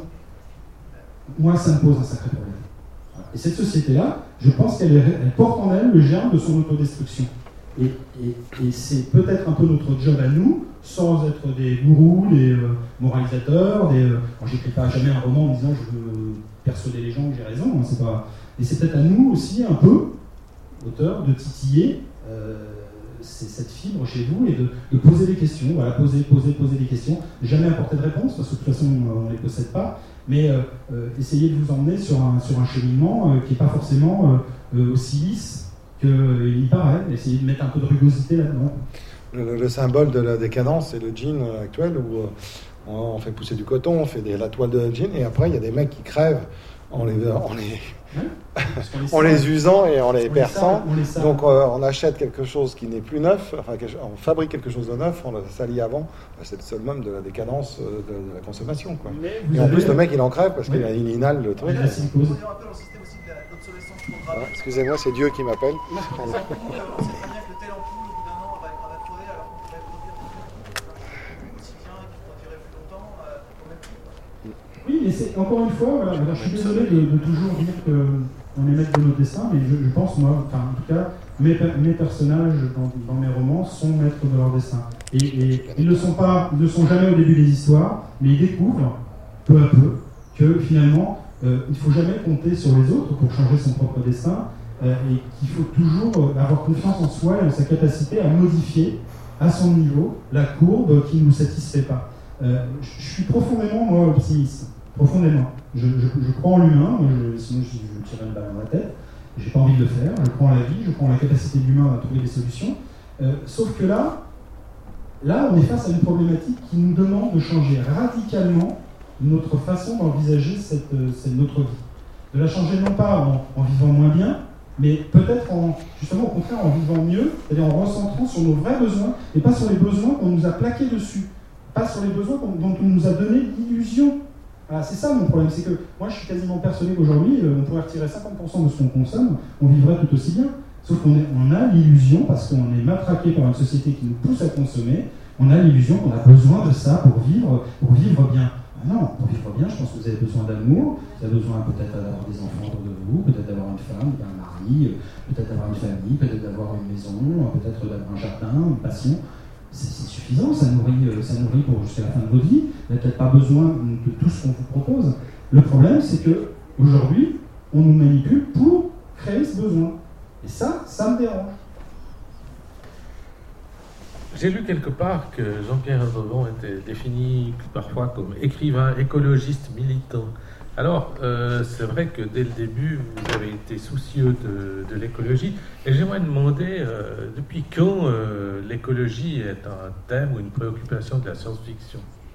moi, ça me pose un sacré problème. Voilà. Et cette société-là, je pense qu'elle elle porte en elle le germe de son autodestruction. Et, et, et c'est peut-être un peu notre job à nous, sans être des gourous, des euh, moralisateurs, des... Euh, moi, j'écris pas jamais un roman en disant je veux persuader les gens que j'ai raison, hein, c'est pas... Et c'est peut-être à nous aussi, un peu, auteurs, de titiller euh, c'est cette fibre chez vous et de, de poser des questions, voilà, poser, poser, poser des questions, jamais apporter de réponse, parce que de toute façon, on ne les possède pas, mais euh, euh, essayer de vous emmener sur un, sur un cheminement euh, qui n'est pas forcément euh, aussi lisse qu'il paraît, essayer de mettre un peu de rugosité là-dedans. Le, le symbole de la décadence, c'est le jean actuel où euh, on fait pousser du coton, on fait des, la toile de jean, et après il y a des mecs qui crèvent en les, en les, ouais, en les usant et en les on perçant. Les sale, on les Donc euh, on achète quelque chose qui n'est plus neuf, enfin on fabrique quelque chose de neuf, on l'a sali avant. C'est le seul même de la décadence de, de la consommation, quoi. Et en plus le mec il en crève parce oui. qu'il inhale le truc. On est un peu dans le système aussi de l'obsolescence programmée. Ah, excusez-moi, c'est Dieu qui m'appelle. On sait très bien que telle ampoule au bout d'un an va être crever alors qu'on pourrait produire aussi bien et qui produirait plus longtemps au même prix. Oui, mais c'est encore une fois, voilà, alors, je suis désolé de, de toujours dire qu'on est maître de nos destins, mais je, je pense, moi, enfin, en tout cas, mes, mes personnages dans, dans mes romans sont maîtres de leur destin. Et, et ils ne sont pas, ils ne sont jamais au début des histoires, mais ils découvrent, peu à peu, que finalement, euh, il ne faut jamais compter sur les autres pour changer son propre destin, euh, et qu'il faut toujours avoir confiance en soi et en sa capacité à modifier, à son niveau, la courbe qui ne nous satisfait pas. Euh, je suis profondément, moi, optimiste. Profondément. Je, je, je crois en l'humain, je, sinon je, je me tirerais une balle dans la tête. J'ai pas envie de le faire. Je crois en la vie, je crois en la capacité de l'humain à trouver des solutions. Euh, sauf que là, là, on est face à une problématique qui nous demande de changer radicalement notre façon d'envisager cette, cette, notre vie. De la changer non pas en, en vivant moins bien, mais peut-être en, justement au contraire en vivant mieux, c'est-à-dire en recentrant sur nos vrais besoins et pas sur les besoins qu'on nous a plaqués dessus. Pas sur les besoins dont on nous a donné l'illusion. Voilà, c'est ça mon problème, c'est que moi je suis quasiment persuadé qu'aujourd'hui, euh, on pourrait retirer cinquante pour cent de ce qu'on consomme, on vivrait tout aussi bien. Sauf qu'on est, on a l'illusion, parce qu'on est matraqué par une société qui nous pousse à consommer, on a l'illusion qu'on a besoin de ça pour vivre, pour vivre bien. Non, pour vivre bien, je pense que vous avez besoin d'amour, vous avez besoin peut-être d'avoir des enfants autour de vous, peut-être d'avoir une femme, un mari, peut-être d'avoir une famille, peut-être d'avoir une maison, peut-être d'avoir un jardin, une passion. C'est, c'est suffisant, ça nourrit, ça nourrit pour jusqu'à la fin de votre vie. Vous n'avez peut-être pas besoin de tout ce qu'on vous propose. Le problème, c'est que aujourd'hui, on nous manipule pour créer ce besoin. Et ça, ça me dérange. J'ai lu quelque part que Jean-Pierre Erdevant était défini parfois comme écrivain, écologiste, militant. Alors, euh, c'est vrai que dès le début, vous avez été soucieux de, de l'écologie. Et j'aimerais demander, euh, depuis quand euh, l'écologie est un thème ou une préoccupation de la science-fiction ?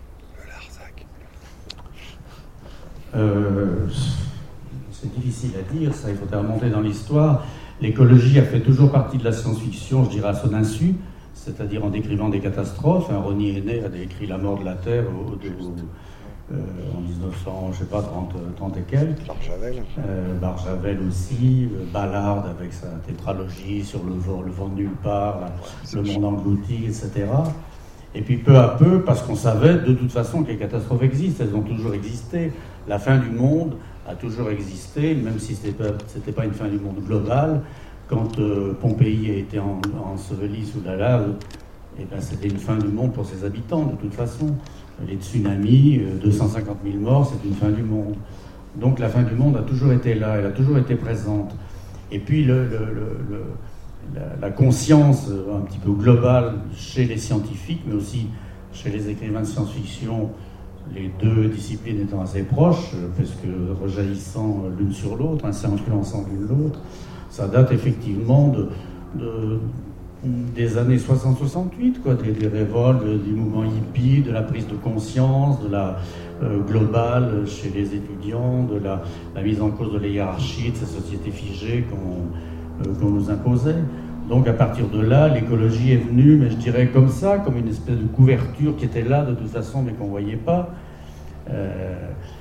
euh, C'est difficile à dire, ça, il faudrait remonter dans l'histoire. L'écologie a fait toujours partie de la science-fiction, je dirais à son insu, c'est-à-dire en décrivant des catastrophes. Hein, Ronnie Heney a décrit la mort de la Terre au, au, euh, en dix-neuf cents, je sais pas, trente, trente et quelques. Barjavel. Euh, Barjavel aussi, euh, Ballard avec sa tétralogie sur le vent, le vent de nulle part, la, le monde englouti, et cetera. Et puis peu à peu, parce qu'on savait de toute façon que les catastrophes existent, elles ont toujours existé. La fin du monde a toujours existé, même si ce n'était pas, c'était pas une fin du monde globale. Quand euh, Pompéi a été en, enseveli sous la lave, eh ben, c'était une fin du monde pour ses habitants, de toute façon. Les tsunamis, euh, deux cent cinquante mille morts, c'est une fin du monde. Donc la fin du monde a toujours été là, elle a toujours été présente. Et puis le, le, le, le, la, la conscience un petit peu globale chez les scientifiques, mais aussi chez les écrivains de science-fiction, les deux disciplines étant assez proches, parce que rejaillissant l'une sur l'autre, hein, s'influençant l'une l'autre, ça date effectivement de, de, des années soixante soixante-huit, quoi, des, des révoltes, du mouvement hippie, de la prise de conscience, de la euh, globale chez les étudiants, de la, la mise en cause de la hiérarchie, de ces sociétés figées qu'on, euh, qu'on nous imposait. Donc à partir de là, l'écologie est venue, mais je dirais comme ça, comme une espèce de couverture qui était là de toute façon, mais qu'on ne voyait pas. Euh,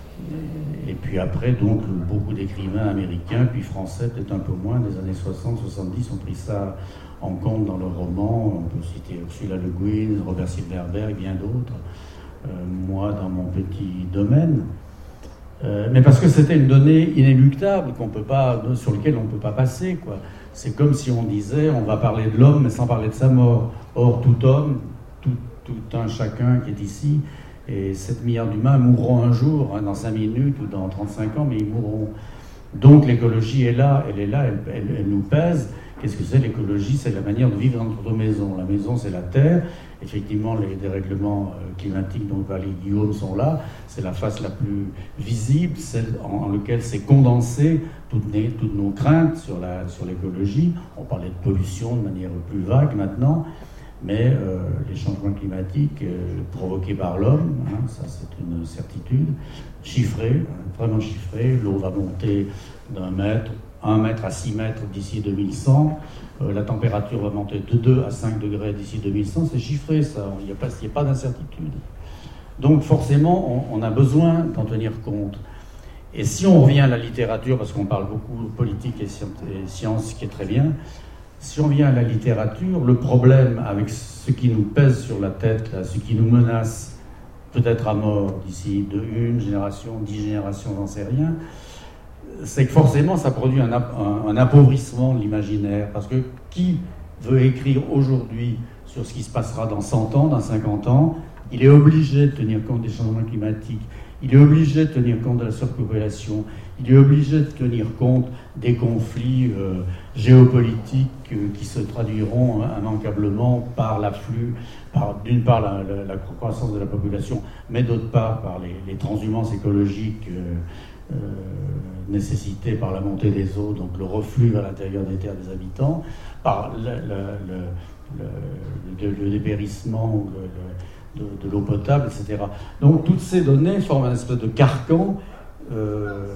et puis après, donc, beaucoup d'écrivains américains, puis français, peut-être un peu moins, des années soixante soixante-dix, ont pris ça en compte dans leurs romans. On peut citer Ursula Le Guin, Robert Silverberg, et bien d'autres. Euh, moi, dans mon petit domaine. Euh, mais parce que c'était une donnée inéluctable qu'on peut pas, sur laquelle on ne peut pas passer, quoi. C'est comme si on disait, on va parler de l'homme, mais sans parler de sa mort. Or, tout homme, tout, tout un chacun qui est ici, et sept milliards d'humains mourront un jour, hein, dans cinq minutes ou dans trente-cinq ans, mais ils mourront. Donc l'écologie est là, elle est là, elle, elle, elle nous pèse. Qu'est-ce que c'est l'écologie ? C'est la manière de vivre dans notre maison. La maison, c'est la terre. Effectivement, les dérèglements climatiques dont parlait Guillaume sont là. C'est la face la plus visible, celle en, en laquelle s'est condensée toutes, les, toutes nos craintes sur, la, sur l'écologie. On parlait de pollution de manière plus vague maintenant. Mais euh, les changements climatiques euh, provoqués par l'homme, hein, ça c'est une certitude, chiffrée, vraiment chiffrée. L'eau va monter d'un mètre, un mètre à six mètres d'ici deux mille cent. Euh, la température va monter de deux à cinq degrés d'ici deux mille cent. C'est chiffré, ça. Il n'y a pas, il n'y a pas d'incertitude. Donc forcément, on, on a besoin d'en tenir compte. Et si on revient à la littérature, parce qu'on parle beaucoup de politique et sciences, ce qui est très bien, si on vient à la littérature, le problème avec ce qui nous pèse sur la tête, là, ce qui nous menace peut-être à mort d'ici de une génération, dix générations, j'en sais rien, c'est que forcément ça produit un, un, un appauvrissement de l'imaginaire. Parce que qui veut écrire aujourd'hui sur ce qui se passera dans cent ans, dans cinquante ans, il est obligé de tenir compte des changements climatiques, il est obligé de tenir compte de la surpopulation, il est obligé de tenir compte des conflits euh, géopolitiques euh, qui se traduiront hein, immanquablement par l'afflux, par d'une part la, la, la croissance de la population, mais d'autre part par les, les transhumances écologiques euh, euh, nécessitées par la montée des eaux, donc le reflux vers l'intérieur des terres des habitants, par le, le, le, le, le dépérissement, le, le, De, de l'eau potable, et cetera. Donc toutes ces données forment un espèce de carcan euh,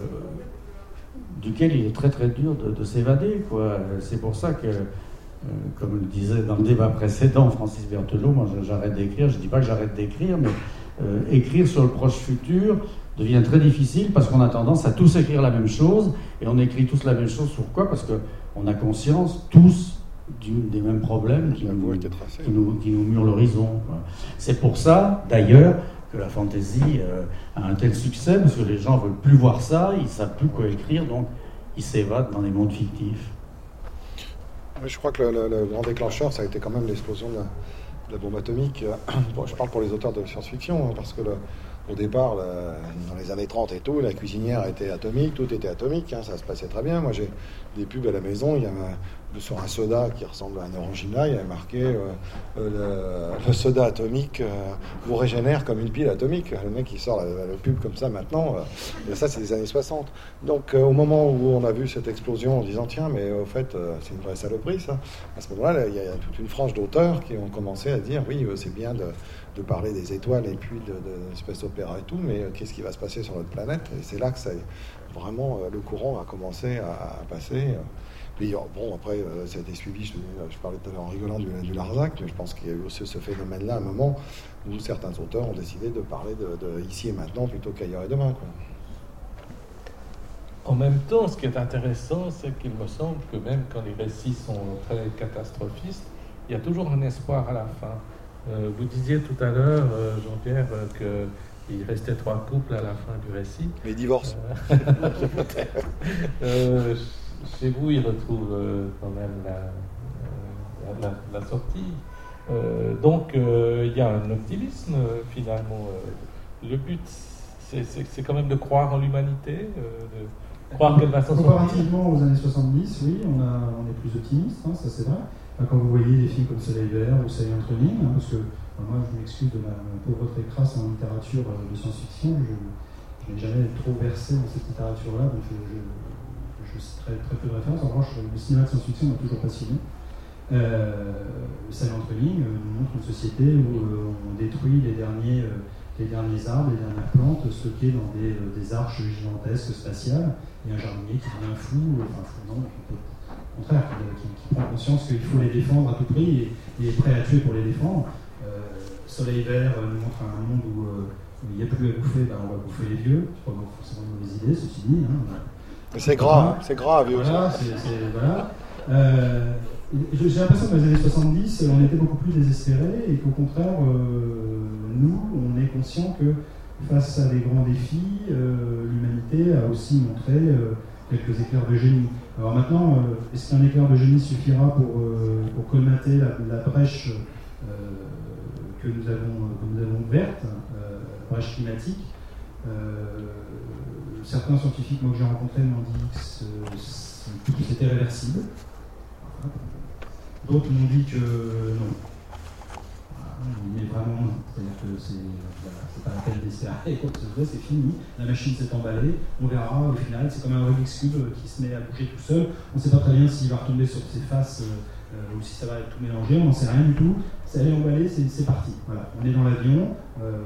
duquel il est très très dur de, de s'évader, quoi. C'est pour ça que, euh, comme le disait dans le débat précédent Francis Berthelot, moi j'arrête d'écrire, je ne dis pas que j'arrête d'écrire, mais euh, écrire sur le proche futur devient très difficile parce qu'on a tendance à tous écrire la même chose, et on écrit tous la même chose sur quoi ? Parce qu'on a conscience, tous, Du, des mêmes problèmes qui nous, qui nous, qui nous murent l'horizon. C'est pour ça, d'ailleurs, que la fantaisie euh, a un tel succès, parce que les gens ne veulent plus voir ça, ils ne savent plus quoi écrire, donc ils s'évadent dans des mondes fictifs. Je crois que le, le, le grand déclencheur, ça a été quand même l'explosion de la, de la bombe atomique. Je parle pour les auteurs de science-fiction, hein, parce que le, au départ, le, dans les années trente et tout, la cuisinière était atomique, tout était atomique, hein, ça se passait très bien. Moi, j'ai des pubs à la maison, il y avait sur un soda qui ressemble à un Orangina, il y avait marqué euh, euh, le, le soda atomique euh, vous régénère comme une pile atomique. Le mec, il sort la, la pub comme ça maintenant, euh, et ça, c'est des années soixante. Donc, euh, au moment où on a vu cette explosion en disant, tiens, mais au fait, euh, c'est une vraie saloperie, ça, à ce moment-là, il y a toute une frange d'auteurs qui ont commencé à dire, oui, euh, c'est bien de, de parler des étoiles et puis de, de l'espèce d'opéra et tout, mais euh, qu'est-ce qui va se passer sur notre planète? Et c'est là que ça, vraiment, euh, le courant a commencé à, à passer. Euh, Puis, bon, après, euh, ça a été suivi, je, je parlais tout à l'heure en rigolant du, du Larzac, mais je pense qu'il y a eu aussi ce phénomène-là, à un moment où certains auteurs ont décidé de parler de, de ici et maintenant plutôt qu'ailleurs et demain, quoi. En même temps, ce qui est intéressant, c'est qu'il me semble que même quand les récits sont très catastrophistes, il y a toujours un espoir à la fin. Euh, vous disiez tout à l'heure, euh, Jean-Pierre, euh, qu'il restait trois couples à la fin du récit. Les divorces. Euh, euh, Chez vous, il retrouve euh, quand même la, euh, la, la sortie. Euh, donc, euh, il y a un optimisme, euh, finalement. Euh, le but, c'est, c'est, c'est quand même de croire en l'humanité, euh, de croire qu'elle va s'en sortir. Comparativement aux années soixante-dix, oui, on, a, on est plus optimiste, hein, ça c'est vrai. Enfin, quand vous voyez des films comme Soleil vert ou Silent Running, hein, parce que enfin, moi, je m'excuse de ma pauvreté crasse en littérature euh, de science-fiction, je, je n'ai jamais trop versé dans cette littérature-là, donc je, je je citerai très peu de références. En revanche, le cinéma de science-fiction m'a toujours passionné. Euh, Silent Running euh, nous montre une société où euh, on détruit les derniers, euh, les derniers arbres, les dernières plantes stockées dans des, euh, des arches gigantesques spatiales, et un jardinier qui devient fou, euh, enfin fou non, au contraire, qui, qui, qui prend conscience qu'il faut les défendre à tout prix et, et est prêt à tuer pour les défendre. Euh, Soleil vert euh, nous montre un monde où euh, il n'y a plus à bouffer, ben, on va bouffer les vieux. C'est pas forcément une mauvaise idée, ceci dit. Hein. C'est grave, c'est grave. Voilà, c'est, c'est, voilà. Euh, j'ai l'impression que dans les années soixante-dix, on était beaucoup plus désespérés et qu'au contraire, euh, nous, on est conscient que face à des grands défis, euh, l'humanité a aussi montré euh, quelques éclairs de génie. Alors maintenant, euh, est-ce qu'un éclair de génie suffira pour, euh, pour colmater la, la brèche euh, que, nous avons, que nous avons ouverte, euh, brèche climatique? euh, Certains scientifiques moi, que j'ai rencontrés m'ont dit que, que c'était réversible. D'autres m'ont dit que non. Mais vraiment non. C'est-à-dire que c'est, voilà, c'est pas la peine d'espérer quoi que ce soit, c'est fini. La machine s'est emballée. On verra au final. C'est comme un Rubik's Cube qui se met à bouger tout seul. On ne sait pas très bien s'il va retomber sur ses faces euh, ou si ça va être tout mélangé. On n'en sait rien du tout. Ça est emballé, c'est, c'est parti. Voilà. On est dans l'avion. Euh,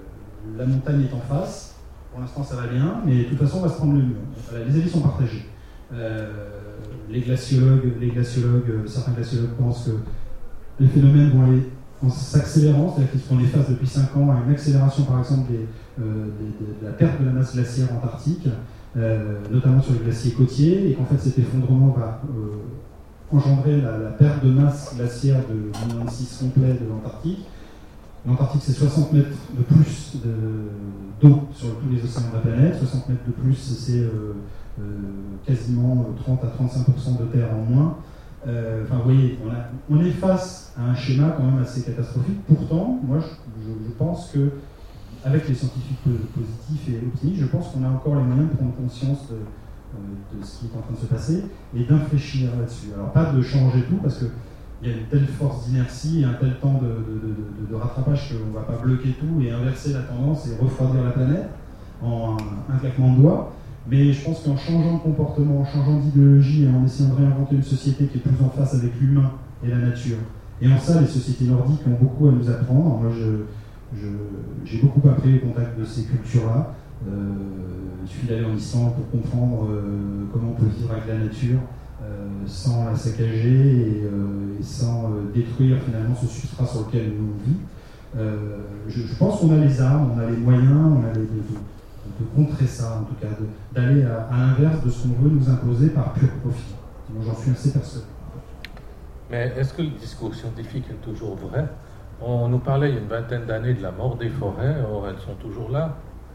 la montagne est en face. Pour l'instant, ça va bien, mais de toute façon, on va se prendre le mur. Voilà, les avis sont partagés. Euh, les glaciologues, les glaciologues, certains glaciologues pensent que les phénomènes vont aller en s'accélérant, c'est-à-dire qu'ils sont en phase depuis cinq ans à une accélération, par exemple, des, euh, des, des, de la perte de la masse glaciaire antarctique, euh, notamment sur les glaciers côtiers, et qu'en fait, cet effondrement va euh, engendrer la, la perte de masse glaciaire de moins six complet de l'Antarctique. L'Antarctique, c'est soixante mètres de plus de, d'eau sur tous les océans de la planète. soixante mètres de plus, c'est euh, euh, quasiment trente à trente-cinq pour cent de terre en moins. Euh, enfin, vous voyez, on, a, on est face à un schéma quand même assez catastrophique. Pourtant, moi, je, je, je pense que, avec les scientifiques positifs et optimistes, je pense qu'on a encore les moyens de prendre conscience de, euh, de ce qui est en train de se passer et d'infléchir là-dessus. Alors, pas de changer tout, parce que il y a une telle force d'inertie et un tel temps de, de, de, de, de rattrapage qu'on ne va pas bloquer tout et inverser la tendance et refroidir la planète en un, un claquement de doigts. Mais je pense qu'en changeant de comportement, en changeant d'idéologie et en essayant de réinventer une société qui est plus en face avec l'humain et la nature, et en ça, les sociétés nordiques ont beaucoup à nous apprendre. Moi, je, je, j'ai beaucoup appris au contact de ces cultures-là. Euh, il suffit d'aller en Islande pour comprendre euh, comment on peut vivre avec la nature, Euh, sans la saccager et, euh, et sans euh, détruire finalement ce substrat sur lequel nous vivons. Euh, je, je pense qu'on a les armes, on a les moyens, on a les, de, de, de contrer ça en tout cas, de, d'aller à, à l'inverse de ce qu'on veut nous imposer par pur profit. Moi j'en suis assez persuadé. Mais est-ce que le discours scientifique est toujours vrai? On nous parlait il y a une vingtaine d'années de la mort des forêts, or elles sont toujours là.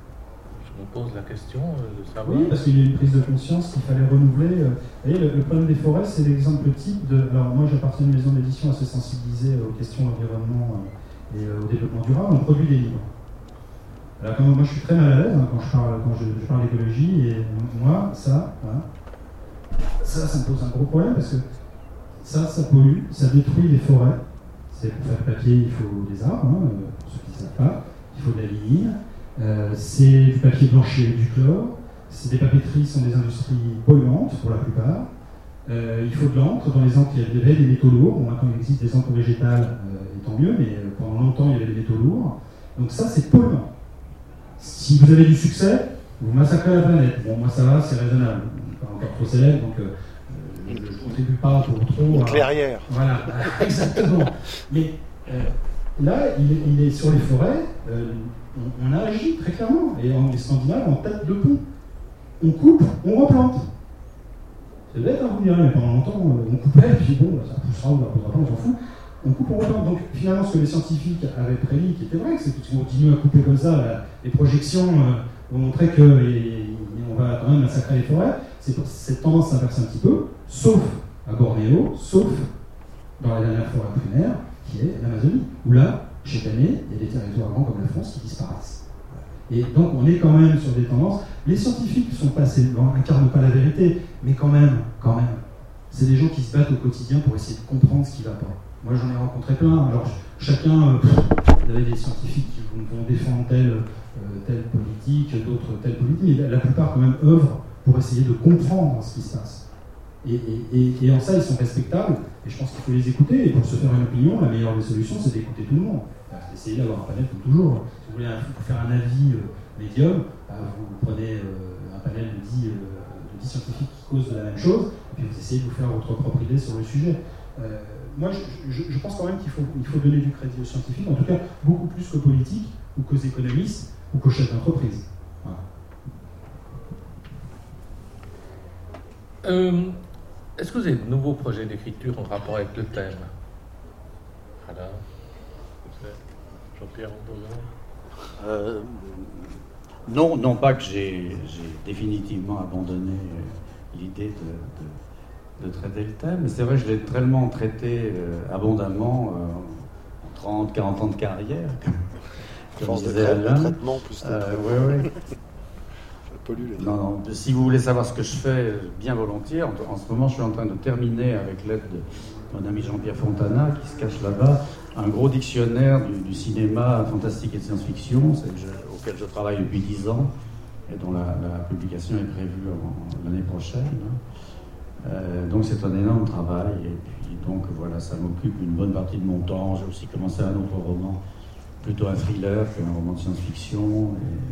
Je me pose la question de savoir. Oui, parce qu'il y a une prise de conscience qu'il fallait renouveler. Vous voyez, le, le problème des forêts, c'est l'exemple type de... Alors moi, j'appartiens à une maison d'édition assez sensibilisée aux questions d'environnement et au développement durable. On produit des livres. Alors quand moi, je suis très mal à l'aise hein, quand je parle, quand je, je parle d'écologie, et moi, ça, voilà, ça, ça me pose un gros problème parce que ça, ça pollue, ça détruit les forêts. C'est pour faire papier, il faut des arbres, hein, pour ceux qui ne savent pas, il faut de la lignine. Euh, c'est du papier blanchi avec du chlore, c'est des papeteries, sont des industries polluantes pour la plupart. Euh, il faut de l'encre, dans les encres il y avait des métaux lourds, bon maintenant il existe des encres végétales, euh, et tant mieux, mais pendant longtemps il y avait des métaux lourds. Donc ça c'est polluant. Si vous avez du succès, vous massacrez la planète. Bon moi ça va, c'est raisonnable, pas encore trop célèbre, donc euh, je ne contribue pas pour trop... Une clairière. À... Voilà, exactement. Mais euh, là, il est, il est sur les forêts, euh, on, on a agi très clairement, et en les Scandinaves, en tête de pont. On coupe, on replante. C'est bête, hein, vous direz, mais pendant longtemps, on coupait, et puis bon, ça poussera ou ça poussera pas, on s'en fout. On coupe, on replante. Donc finalement, ce que les scientifiques avaient prédit, qui était vrai, c'est que si on continue à couper comme ça, la, les projections euh, vont montrer qu'on va quand même massacrer les forêts. C'est, cette tendance s'inverse un petit peu, sauf à Bornéo, sauf dans la dernière forêt primaire, qui est l'Amazonie, où là, chaque année, il y a des territoires grands comme la France qui disparaissent. Et donc on est quand même sur des tendances. Les scientifiques sont passés, n'incarnent pas la vérité, mais quand même, quand même, c'est des gens qui se battent au quotidien pour essayer de comprendre ce qui ne va pas. Moi j'en ai rencontré plein, alors chacun, euh, il y avait des scientifiques qui vont, vont défendre telle, euh, telle politique, d'autres telle politique, mais la, la plupart quand même œuvrent pour essayer de comprendre ce qui se passe. Et, et, et, et en ça, ils sont respectables, et je pense qu'il faut les écouter, et pour se faire une opinion, la meilleure des solutions, c'est d'écouter tout le monde. Essayez d'avoir un panel comme toujours. Si vous voulez un, faire un avis euh, médium, bah, vous prenez euh, un panel de dix, euh, de dix scientifiques qui causent de la même chose, et puis vous essayez de vous faire votre propre idée sur le sujet. Euh, moi, je, je, je pense quand même qu'il faut, il faut donner du crédit aux scientifiques, en tout cas beaucoup plus qu'aux politiques, ou qu'aux économistes, ou qu'aux chefs d'entreprise. Voilà. Euh, est-ce que vous avez de nouveaux projets d'écriture en rapport avec le thème? Voilà. Jean-Pierre Antonin. euh, Non, non pas que j'ai, j'ai définitivement abandonné l'idée de, de, de traiter le thème, mais c'est vrai que je l'ai tellement traité euh, abondamment euh, en trente, quarante ans de carrière. Comme force de, disait trai- Alain. de traitement plus de... Euh, ouais, ouais. Pollue les Non, non. Si vous voulez savoir ce que je fais, bien volontiers, en, en ce moment, je suis en train de terminer, avec l'aide de mon ami Jean-Pierre Fontana, qui se cache là-bas, un gros dictionnaire du, du cinéma fantastique et de science-fiction, c'est que je, auquel je travaille depuis dix ans, et dont la, la publication est prévue en, l'année prochaine. Euh, donc c'est un énorme travail, et puis donc voilà, ça m'occupe une bonne partie de mon temps. J'ai aussi commencé un autre roman, plutôt un thriller qu'un roman de science-fiction,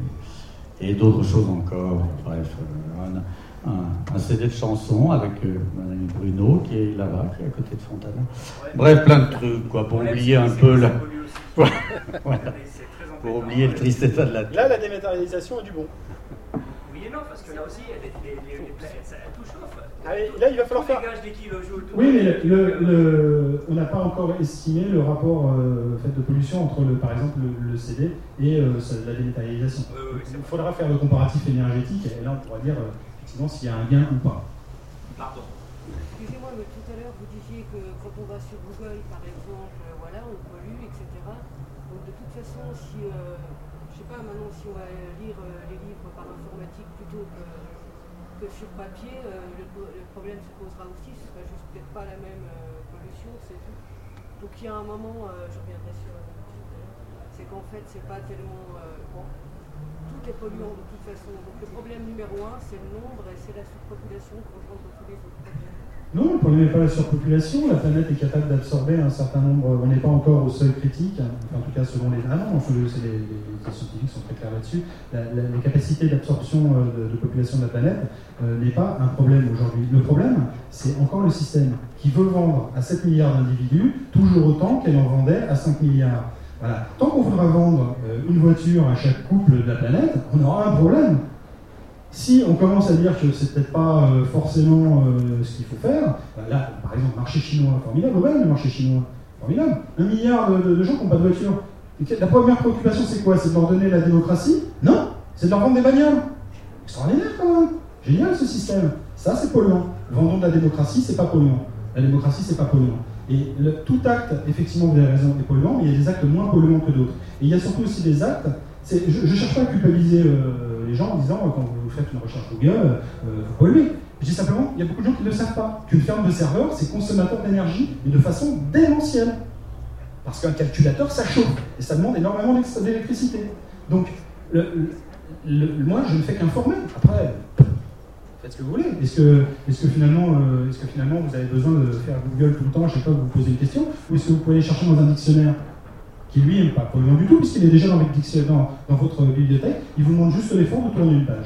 et, et d'autres choses encore. Bref, euh, un, un, un C D de chansons avec euh, mon ami Bruno, qui est là-bas, qui est à côté de Fontana. Ouais. Bref, plein de trucs, quoi, pour oublier un peu la... Voilà. C'est très Pour embêtant. oublier le triste état de la terre. Là, la dématérialisation est du bon. Oui et non, parce que là aussi, les, les, les, les planètes, ça tout chauffe. Allez, là, il va falloir faire... Dégage des kilojoules. Oui, mais le, le, le, on n'a pas encore estimé le rapport euh, fait de pollution entre, le, par exemple, le, le C D et euh, la dématérialisation. Oui, oui, c'est Il faudra faire le comparatif énergétique, et là, on pourra dire euh, effectivement s'il y a un gain ou pas. Pardon. Excusez-moi, mais tout à l'heure, vous disiez que quand on va sur Google, par exemple, euh, voilà, on pollue, et cetera. Donc de toute façon, si, euh, je sais pas, maintenant, si on va lire euh, les livres par informatique plutôt que, que sur papier, euh, le, le problème se posera aussi, ce sera juste peut-être pas la même euh, pollution, c'est tout. Donc il y a un moment, euh, je reviendrai sur la c'est qu'en fait, c'est pas tellement... Euh, bon, tout est polluant de toute façon. Donc le problème numéro un, c'est le nombre et c'est la surpopulation qu'on rejoint dans tous les autres problèmes. Non, le problème n'est pas la surpopulation. La planète est capable d'absorber un certain nombre. On n'est pas encore au seuil critique, enfin, en tout cas selon les. Ah non, les, les, les scientifiques sont très clairs là-dessus. La, la, la capacité d'absorption de, de population de la planète euh, n'est pas un problème aujourd'hui. Le problème, c'est encore le système qui veut vendre à sept milliards d'individus toujours autant qu'elle en vendait à cinq milliards. Voilà. Tant qu'on voudra vendre euh, une voiture à chaque couple de la planète, on aura un problème. Si on commence à dire que c'est peut-être pas euh, forcément euh, ce qu'il faut faire, bah là, par exemple, marché chinois, formidable, ouais, le marché chinois. Formidable. Un milliard de, de, de gens qui n'ont pas de voiture. Et la première préoccupation, c'est quoi? C'est de leur donner la démocratie? Non, c'est de leur vendre des bagnoles. Extraordinaire quand même. Génial ce système. Ça, c'est polluant. Vendons de la démocratie, c'est pas polluant. La démocratie, c'est pas polluant. Et le, tout acte, effectivement, vous avez raison, est polluant, mais il y a des actes moins polluants que d'autres. Et il y a surtout aussi des actes. Je ne cherche pas à culpabiliser euh, les gens en disant, euh, quand vous faites une recherche Google, euh, vous polluez. Je dis simplement, il y a beaucoup de gens qui ne le savent pas. Qu'une ferme de serveurs, c'est consommateur d'énergie, mais de façon démentielle. Parce qu'un calculateur, ça chauffe, et ça demande énormément d'électricité. Donc, le, le, le, moi, je ne fais qu'informer. Après, faites ce que vous voulez. Est-ce que, est-ce que, finalement, euh, est-ce que finalement, vous avez besoin de faire Google tout le temps à chaque fois que vous posez une question, ou est-ce que vous pouvez aller chercher dans un dictionnaire qui, lui, n'est pas polluant du tout, puisqu'il est déjà dans, votre dictionnaire, dans, dans votre bibliothèque, il vous demande juste l'effort de tourner une page.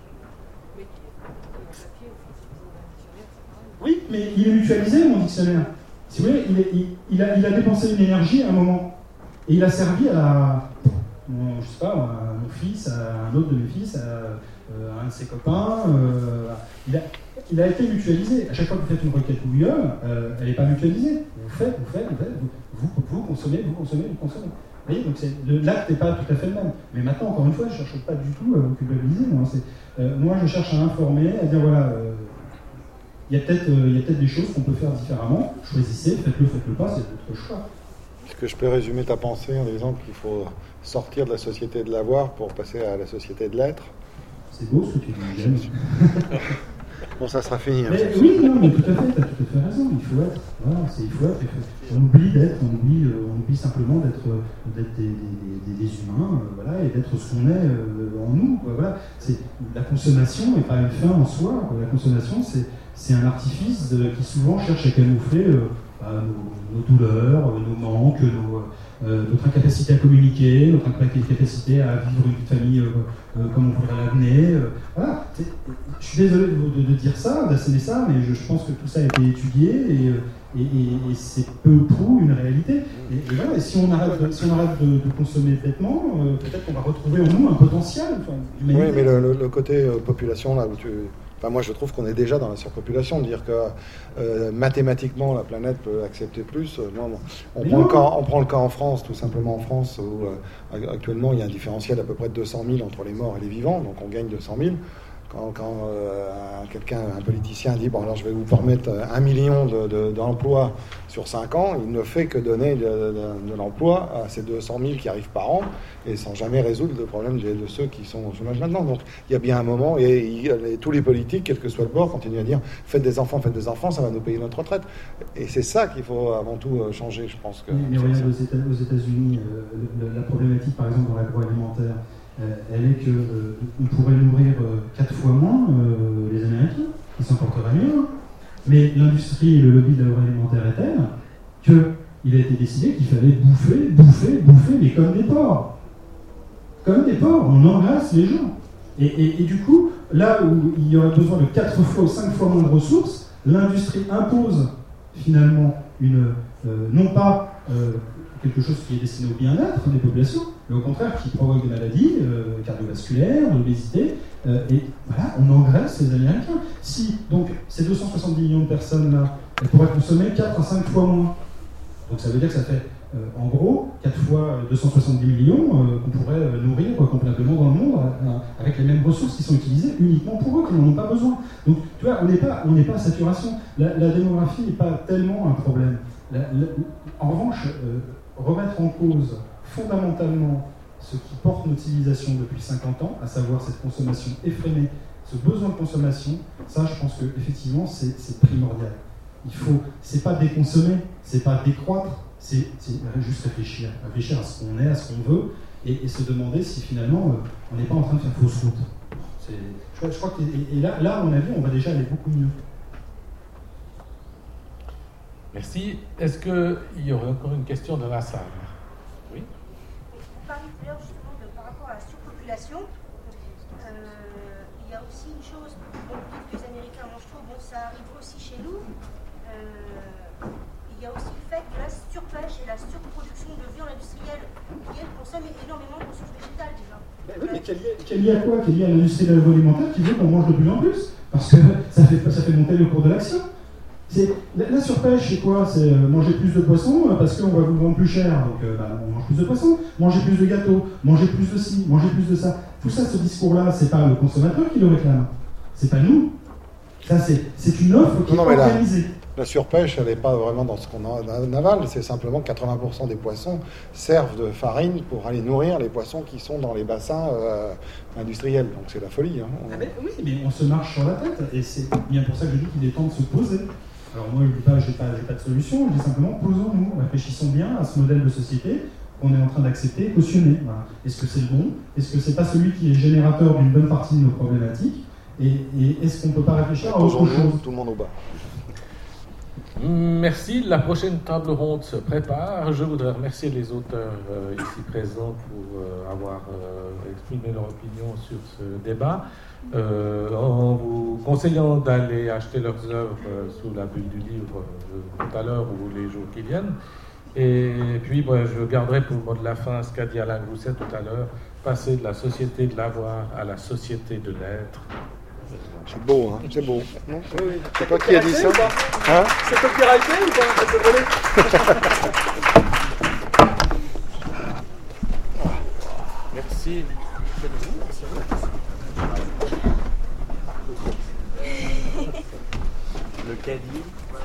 Oui, mais il est mutualisé, mon dictionnaire. Si vous voulez, il, est, il, il, a, il a dépensé une énergie à un moment. Et il a servi à, la, bon, je sais pas, à mon fils, à un autre de mes fils, à, à un de ses copains. Euh, il, a, il a été mutualisé. À chaque fois que vous faites une requête Google, euh, elle n'est pas mutualisée. Vous faites, vous faites, vous faites, vous, vous, vous consommez, vous consommez, vous consommez. Vous voyez, donc l'acte n'est pas tout à fait le même. Mais maintenant, encore une fois, je ne cherche pas du tout à vous culpabiliser. Moi, euh, moi, je cherche à informer, à dire voilà. Euh, Il y a peut-être euh, peut des choses qu'on peut faire différemment. Choisissez, faites-le, faites-le pas, c'est votre choix. Est-ce que je peux résumer ta pensée en disant qu'il faut sortir de la société de l'avoir pour passer à la société de l'être? C'est beau ce que tu dis, James. Bon, ça sera fini. Mais, hein, oui, non, mais tout à fait, tu as tout à fait raison. Il faut être. Voilà, c'est, il faut être. Il faut, on oublie d'être, on oublie, euh, on oublie simplement d'être, d'être des, des, des, des humains, euh, voilà, et d'être ce qu'on est euh, en nous. Quoi, voilà. C'est, la consommation n'est pas une fin en soi. Quoi. La consommation, c'est, c'est un artifice de, qui souvent cherche à camoufler euh, bah, nos, nos douleurs, nos manques, nos, euh, notre incapacité à communiquer, notre incapacité à vivre une famille euh, euh, comme on voudrait l'amener. Euh, voilà. C'est, je suis désolé de, de, de dire ça, d'asséner ça, mais je, je pense que tout ça a été étudié et, et, et, et c'est peu ou prou une réalité. Et, et, voilà, et si on arrête de, si on arrête de, de consommer bêtement, euh, peut-être qu'on va retrouver en nous un potentiel. Enfin, oui, mais le, le, le côté euh, population, là où tu... Enfin, moi, je trouve qu'on est déjà dans la surpopulation. Dire que euh, mathématiquement, la planète peut accepter plus. Euh, non, non. On, prend le cas, on prend le cas en France, tout simplement en France, où euh, actuellement, il y a un différentiel d'à peu près de deux cent mille entre les morts et les vivants. Donc, on gagne deux cent mille. Quand, quand euh, quelqu'un, un politicien dit « Bon, alors je vais vous permettre un million de, de, d'emplois sur cinq ans », il ne fait que donner de, de, de l'emploi à ces deux cent mille qui arrivent par an et sans jamais résoudre le problème de, de ceux qui sont au chômage maintenant. Donc il y a bien un moment, et, et, et tous les politiques, quel que soit le bord, continuent à dire « Faites des enfants, faites des enfants, ça va nous payer notre retraite ». Et c'est ça qu'il faut avant tout changer, je pense. Que oui, mais regarde, aux, États, aux États-Unis, euh, la problématique, par exemple, dans l'agroalimentaire, elle est qu'on euh, pourrait nourrir euh, quatre fois moins euh, les Américains, qui s'en porteraient mieux. Hein. Mais l'industrie et le lobby de l'agroalimentaire est tel qu'il a été décidé qu'il fallait bouffer, bouffer, bouffer, mais comme des porcs. Comme des porcs, on engraisse les gens. Et, et, et du coup, là où il y aurait besoin de quatre fois ou cinq fois moins de ressources, l'industrie impose finalement une, euh, non pas euh, quelque chose qui est destiné au bien-être des populations, mais au contraire qui provoque des maladies euh, cardiovasculaires, de l'obésité, euh, et voilà, on engraisse les Américains. Si donc ces deux cent soixante-dix millions de personnes-là, elles pourraient consommer quatre à cinq fois moins. Donc ça veut dire que ça fait euh, en gros quatre fois deux cent soixante-dix millions euh, qu'on pourrait euh, nourrir euh, complètement dans le monde euh, avec les mêmes ressources qui sont utilisées uniquement pour eux, qui n'en ont pas besoin. Donc tu vois, on n'est pas, on n'est pas à saturation. La, la démographie n'est pas tellement un problème. La, la, en revanche, euh, remettre en cause fondamentalement ce qui porte notre civilisation depuis cinquante ans, à savoir cette consommation effrénée, ce besoin de consommation, ça je pense que effectivement c'est, c'est primordial. Il faut, c'est pas déconsommer, c'est pas décroître, c'est, c'est juste réfléchir, réfléchir à ce qu'on est, à ce qu'on veut, et, et se demander si finalement euh, on n'est pas en train de faire fausse route. C'est, je, crois, je crois que et, et là, là, à mon avis, on va déjà aller beaucoup mieux. Merci. Est-ce qu'il y aurait encore une question dans la salle? Oui. Vous parlez tout à l'heure justement de, par rapport à la surpopulation. Euh, il y a aussi une chose, bon, vous dites que les Américains mangent trop, bon, ça arrive aussi chez nous. Euh, il y a aussi le fait que la surpêche et la surproduction de viande industrielle qui, elle, consomme énormément de ressources végétales déjà. Ben oui, mais qu'elle y a quoi? Qu'elle y a l'industrie de l'agroalimentaire qui veut qu'on mange de plus en plus? Parce que ça fait, ça fait monter le cours de l'action. La, la surpêche, c'est quoi? C'est euh, manger plus de poissons euh, parce qu'on va vous vendre plus cher, donc euh, bah, on mange plus de poissons, manger plus de gâteaux, manger plus de ci, manger plus de ça. Tout ça, ce discours-là, c'est pas le consommateur qui le réclame, c'est pas nous. Ça, c'est une offre qui non, est non, organisée. La, la surpêche, elle n'est pas vraiment dans ce qu'on avale, c'est simplement que quatre-vingts pour cent des poissons servent de farine pour aller nourrir les poissons qui sont dans les bassins euh, industriels. Donc c'est la folie. Hein. On... Ah ben, oui, mais on se marche sur la tête, et c'est bien pour ça que je dis qu'il est temps de se poser. Alors moi, je ne dis pas, j'ai pas, j'ai pas de solution, je dis simplement, posons-nous, réfléchissons bien à ce modèle de société qu'on est en train d'accepter, cautionner. Voilà. Est-ce que c'est le bon? Est-ce que c'est pas celui qui est générateur d'une bonne partie de nos problématiques? Et, et est-ce qu'on ne peut pas réfléchir à autre chose? Tout le monde au bas. Merci. La prochaine table ronde se prépare. Je voudrais remercier les auteurs euh, ici présents pour euh, avoir euh, exprimé leur opinion sur ce débat. Euh, en vous conseillant d'aller acheter leurs œuvres euh, sous la bulle du livre euh, tout à l'heure ou les jours qui viennent. Et puis, bon, je garderai pour le mot de la fin ce qu'a dit Alain Grousset tout à l'heure, passer de la société de l'avoir à la société de l'être. C'est beau, hein, c'est beau. Non, oui, oui. C'est toi qui as dit ça, hein? C'est copyrighté ou pas? Ça peut voler. Merci. Le caddie.